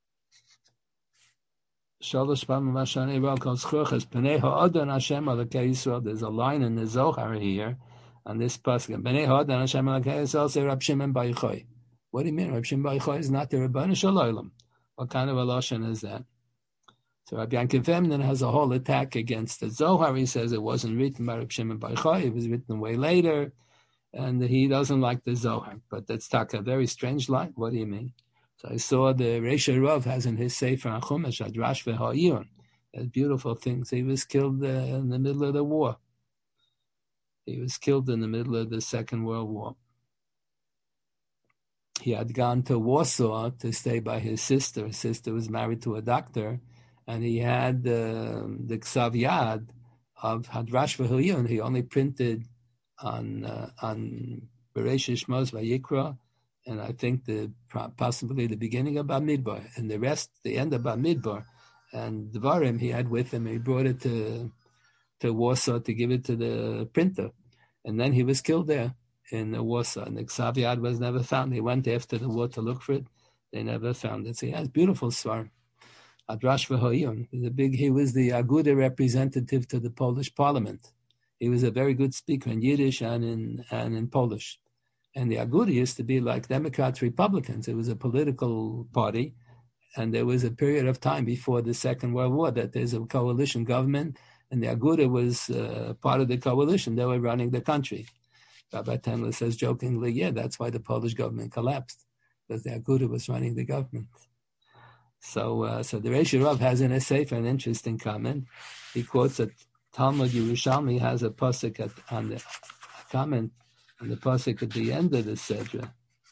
Sholosh Pamim Hashanei Ral Kol Schruchas Pnei Ha'odon Hashem Alakei Yisrael. There's a line in the Zohar here on this pasuk. Pnei Ha'odon Hashem Alakei Yisrael say Rab Shimon Bar Yochai. What do you mean? Rab Shimon Bar Yochai is not the Rebbeinu Shalom. What kind of a lashon is that? So Rabbi Yankiv Emden has a whole attack against the Zohar. He says it wasn't written by Rabbi Shimon Bar Yochai. It was written way later. and he doesn't like the Zohar. But that's a very strange line. What do you mean? So I saw the Reisha Rav has in his Sefer HaChumash, Hadrash v'Ha'iyun, beautiful things. He was killed in the middle of the war. He was killed in the middle of the Second World War. He had gone to Warsaw to stay by his sister. His sister was married to a doctor, and he had the Ksav Yad of Hadrash v'Ha'iyun. He only printed on Bereshit Shmos Vayikra, and I think possibly the beginning of Bamidbar, and the rest, the end of Bamidbar. And Dvarim he had with him. He brought it to Warsaw to give it to the printer. And then he was killed there in Warsaw. And the Ksav Yad was never found. They went after the war to look for it. They never found it. So he has beautiful svarim. Hadrash v'Ha'iyun. He was the Aguda representative to the Polish parliament. He was a very good speaker in Yiddish and in Polish. And the Aguda used to be like Democrats, Republicans. It was a political party. And there was a period of time before the Second World War that there's a coalition government, and the Aguda was part of the coalition. They were running the country. Rabbi Tendler says jokingly, yeah, that's why the Polish government collapsed, because the Aguda was running the government. So the Reisha Rav has in his Sefer an interesting comment. He quotes that Talmud Yerushalmi has a pasuk on the comment on the pasuk at the end of the Sedra.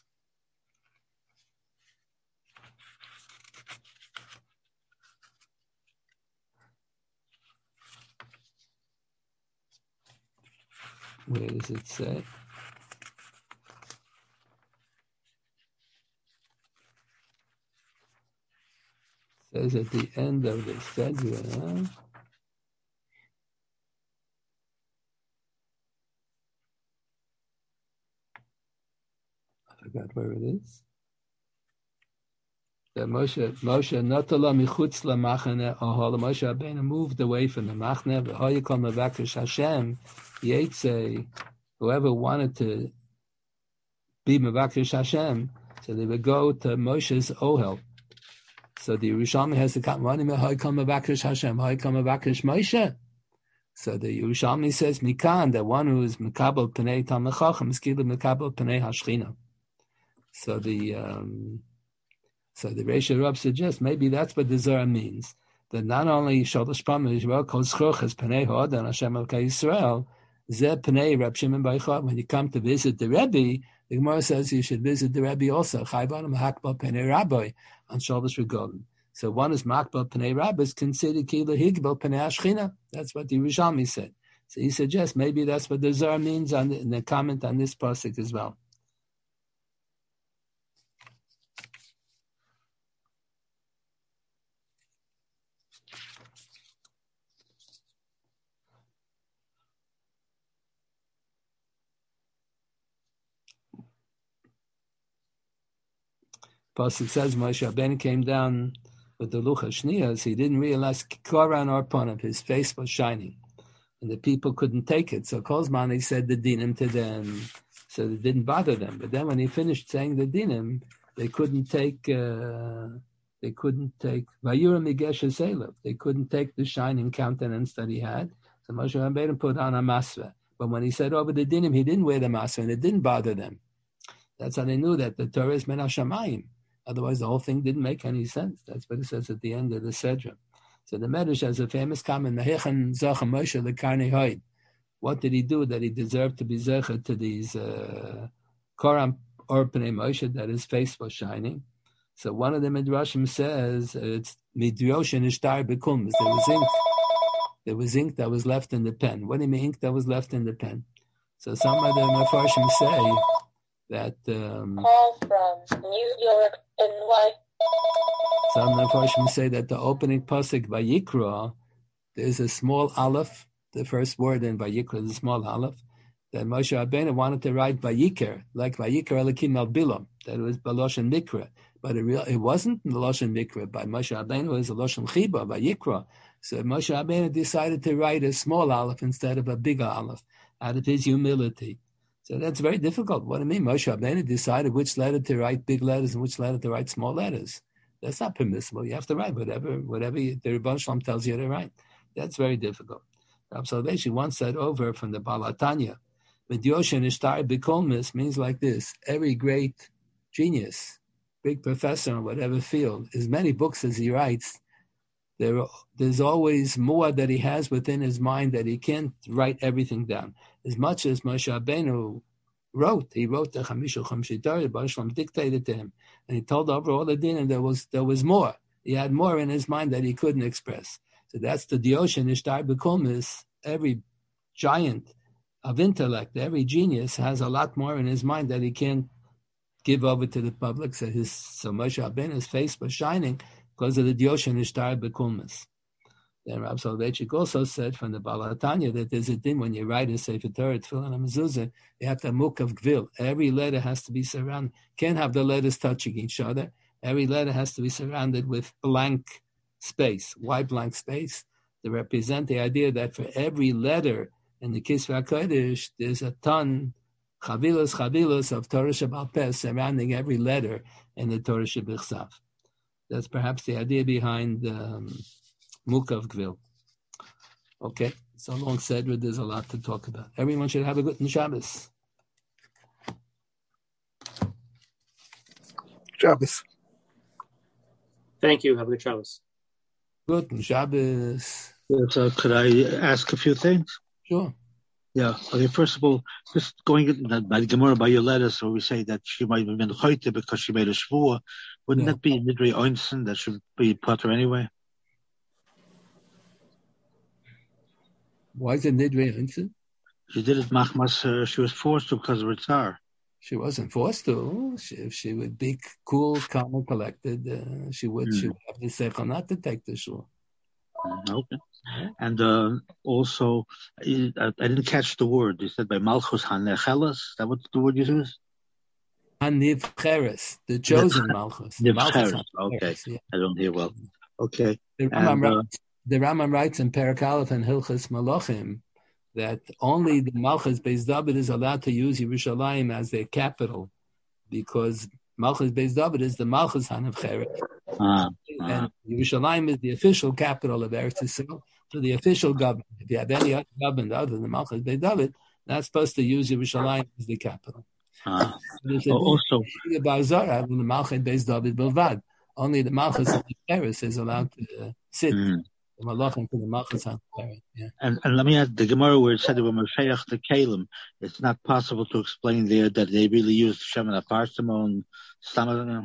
Where does it say? It says at the end of the Sedra. I forgot where it is. That Moshe Natala Michutz LaMachane Ahol. Moshe Rabbeinu moved away from the Machne. V'hoyikol Mevakesh Hashem Yetze. Whoever wanted to be Mevakesh Hashem, so they would go to Moshe's Ohel. So the Yerushalmi has to come. Hoyikol Mevakesh Hashem. Hoyikol Mevakesh Moshe. So the Yerushalmi says Mikan, the one who is Mekabel Pnei Talmid Chacham is Kila Mekabel Pnei Hashchina. So the Reisha Rav suggests maybe that's what the Zohar means. That not only Shalosh Pamim Yisrael Kol Schroches Pnei Hod and Hashem Elkei Yisrael, Zeh Pnei Reb Shimon Bar Yochai. When you come to visit the Rebbe, the Gemara says you should visit the Rebbe also. Chai Banim Hakbal Pnei Rabbi on Shalosh Regalim. So one is Makbal Pnei Rabbi is considered Kila Higbal Pnei Ashchina. That's what the Yerushalmi said. So he suggests maybe that's what the Zohar means in the comment on this pasuk as well. Pasuk says Moshe Rabbeinu came down with the Luchas Shniyos. He didn't realize Koran or Ponim. His face was shining, and the people couldn't take it. So Kozman, he said the dinim to them, so it didn't bother them. But then when he finished saying the dinim, they couldn't take. Vayura Migesh Selev. They couldn't take the shining countenance that he had. So Moshe Rabbeinu put on a masva. But when he said over the dinim, he didn't wear the masva, and it didn't bother them. That's how they knew that the Torah is min hashamayim. Otherwise, the whole thing didn't make any sense. That's what it says at the end of the Sedra. So the Medrash has a famous comment, Mehechan Zocha Moshe Lekarnei Hoid. What did he do that he deserved to be Zocha to these Koram or Pnei Moshe, that his face was shining? So one of the Midrashim says, it's Midrashin Ishtar Bekum. There was ink that was left in the pen. What do you mean ink that was left in the pen? So some of the Mefarshim say that call from New York NY. Some Mefarshim say that the opening pasuk Vayikra, there's a small aleph. The first word in Vayikra is a small aleph. That Moshe Rabbeinu wanted to write Vayikra, like Vayikra Elokim al Bilam, that it was Baloshan Mikra, but it wasn't Baloshan Mikra. By Moshe Rabbeinu, it was a Loshan Chiba Vayikra. So Moshe Rabbeinu decided to write a small aleph instead of a bigger aleph, out of his humility. So that's very difficult. What do I mean? Moshe Rabbeinu decided which letter to write big letters and which letter to write small letters. That's not permissible. You have to write whatever the Rebbe Shalom tells you to write. That's very difficult. Rav Soloveitchik once said over from the Baal HaTanya, Medyosha Nishtar Bikolmis means like this: every great genius, big professor in whatever field, as many books as he writes, there's always more that he has within his mind that he can't write everything down. As much as Moshe Rabbeinu he wrote the Chamishu Chamshi Torah, Baruch Shalom dictated to him, and he told over all the din, and there was more. He had more in his mind that he couldn't express. So that's the Diosha Nishtar B'Kulmis. Every giant of intellect, every genius has a lot more in his mind that he can't give over to the public. So Moshe Rabbeinu's face was shining because of the Diosha Nishtar B'Kulmis. Then Rav Soloveitchik also said from the Baal HaTanya that there's a din when you write a Sefer Torah, Tefillah, and Mezuzah, you have to have muk of gvil. Every letter has to be surrounded. Can't have the letters touching each other. Every letter has to be surrounded with blank space. Why blank space? To represent the idea that for every letter in the Kisvei HaKodesh, there's a ton, chavilos of Torah Shebaal Peh surrounding every letter in the Torah Shebichsav. That's perhaps the idea behind Mukav Gvil. Okay, so long said, but there's a lot to talk about. Everyone should have a good Shabbos. Shabbos. Thank you. Have a good Shabbos. Good Shabbos. So could I ask a few things? Sure. Yeah. Okay. First of all, just going by the Gemara, by your letters, where we say that she might have been choite because she made a shvua, wouldn't that be Nidrei Einstein that should be potter anyway? Why is it Nidrei Einstein? She did it machmas. She was forced to because of her tsar. She wasn't forced to. If she would be cool, calm, and collected, she would have the seichel not to take the shul. Okay. And also, I didn't catch the word. You said by Malchus Hanechelas. Is that what the word you used? Hanivcheres, the chosen Malchus. Nivcheres. Okay. Yeah. I don't hear well. Okay. The Rambam writes in Perek Aleph and Hilchos Malachim that only the Malchus Beis David is allowed to use Yerushalayim as their capital, because Malchus Beis David is the Malchus Hanivcheres. And Yerushalayim is the official capital of Eretz Yisrael. So the official government, if you have any other government other than Malchus Beis David, not supposed to use Yerushalayim as the capital. Also, the Barzara, the Malchus Beis David Bilvad, only the Malchus Hanivcheres is allowed to sit. The Malachim to the Malchus Hanivcheres. Yeah. And let me add, the Gemara where it said they were Mosheach the Kalim, it's not possible to explain there that they really used Shem and Aparsimo and Stammer.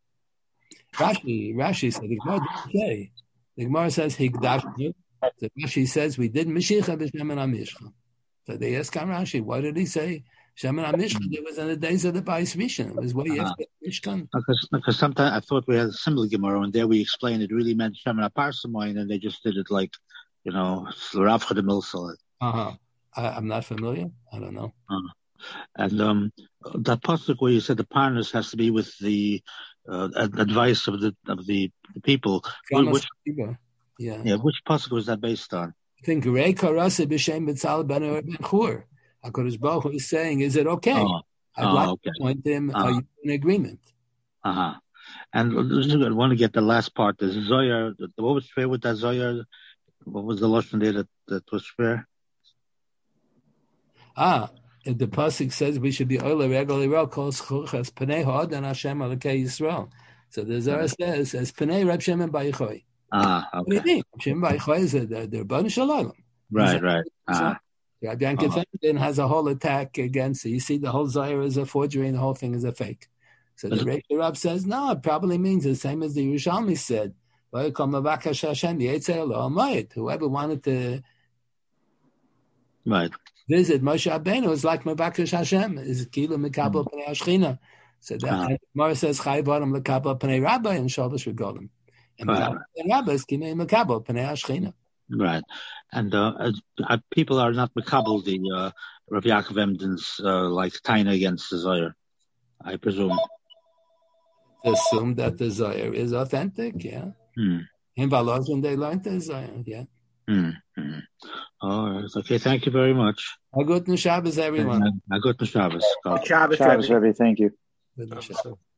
Rashi said, the Gemara didn't say. The Gemara says, Higdashnu. So Rashi says, we did Mashiach b'Shem and Amishcha. So they asked Rashi, what did he say? Shem and Amishcha, it was in the days of the Bais Rishon. It was way after Mishkan. Because sometimes I thought we had a similar Gemara, and there we explained it really meant Shem and Aparsimo, and they just did it like, Rav Chadimil Salat. I'm not familiar. I don't know. And that pasuk where you said the parnas has to be with the advice of the people. Which pasuk was that based on? I think Rei Karase b'Shem B'Tzal Ben Chur. HaKadosh Baruch Hu is saying, is it okay? I'd like to point him, are you in agreement? And I want to get the last part. The Zohar, what was fair with that Zohar? What was the lesson there that was fair? If the pasuk says we should be oile regularly well, calls chuchas Pnei Hod and Hashem Alakei Yisrael. So the Zohar says as Pnei Reb Shimon Bar Yochai. Okay. What do you mean? Reb Shimon Bar Yochai is the Rebbeinu Shalom. Right. Rabbi Yankel then has a whole attack against it. You see, the whole Zohar is a forgery and the whole thing is a fake. So the Reish Rab says, no, it probably means the same as the Yerushalmi said. Whoever wanted to visit Moshe Rabbeinu is like Mavakesh Hashem, is Kilu Mekabel Pnei Ashchina. So that Gemara says Chai Bottom Lekabel Pnei Rabbi and Shabbos Regolim. And Pnei Rabbi is Kimei Mekabel Pnei Ashchina. Right. And people are not Mekabel, the Rav Yaakov Emden's like Taina against the Zohar, I presume. Assume that the Zohar is authentic, yeah. In Valozhin they learned the Zohar, yeah. All right. Okay, thank you very much. A good Shabbos, everyone. A good Shabbos. Shabbos, Rebbe. Thank you. Good Shabbos.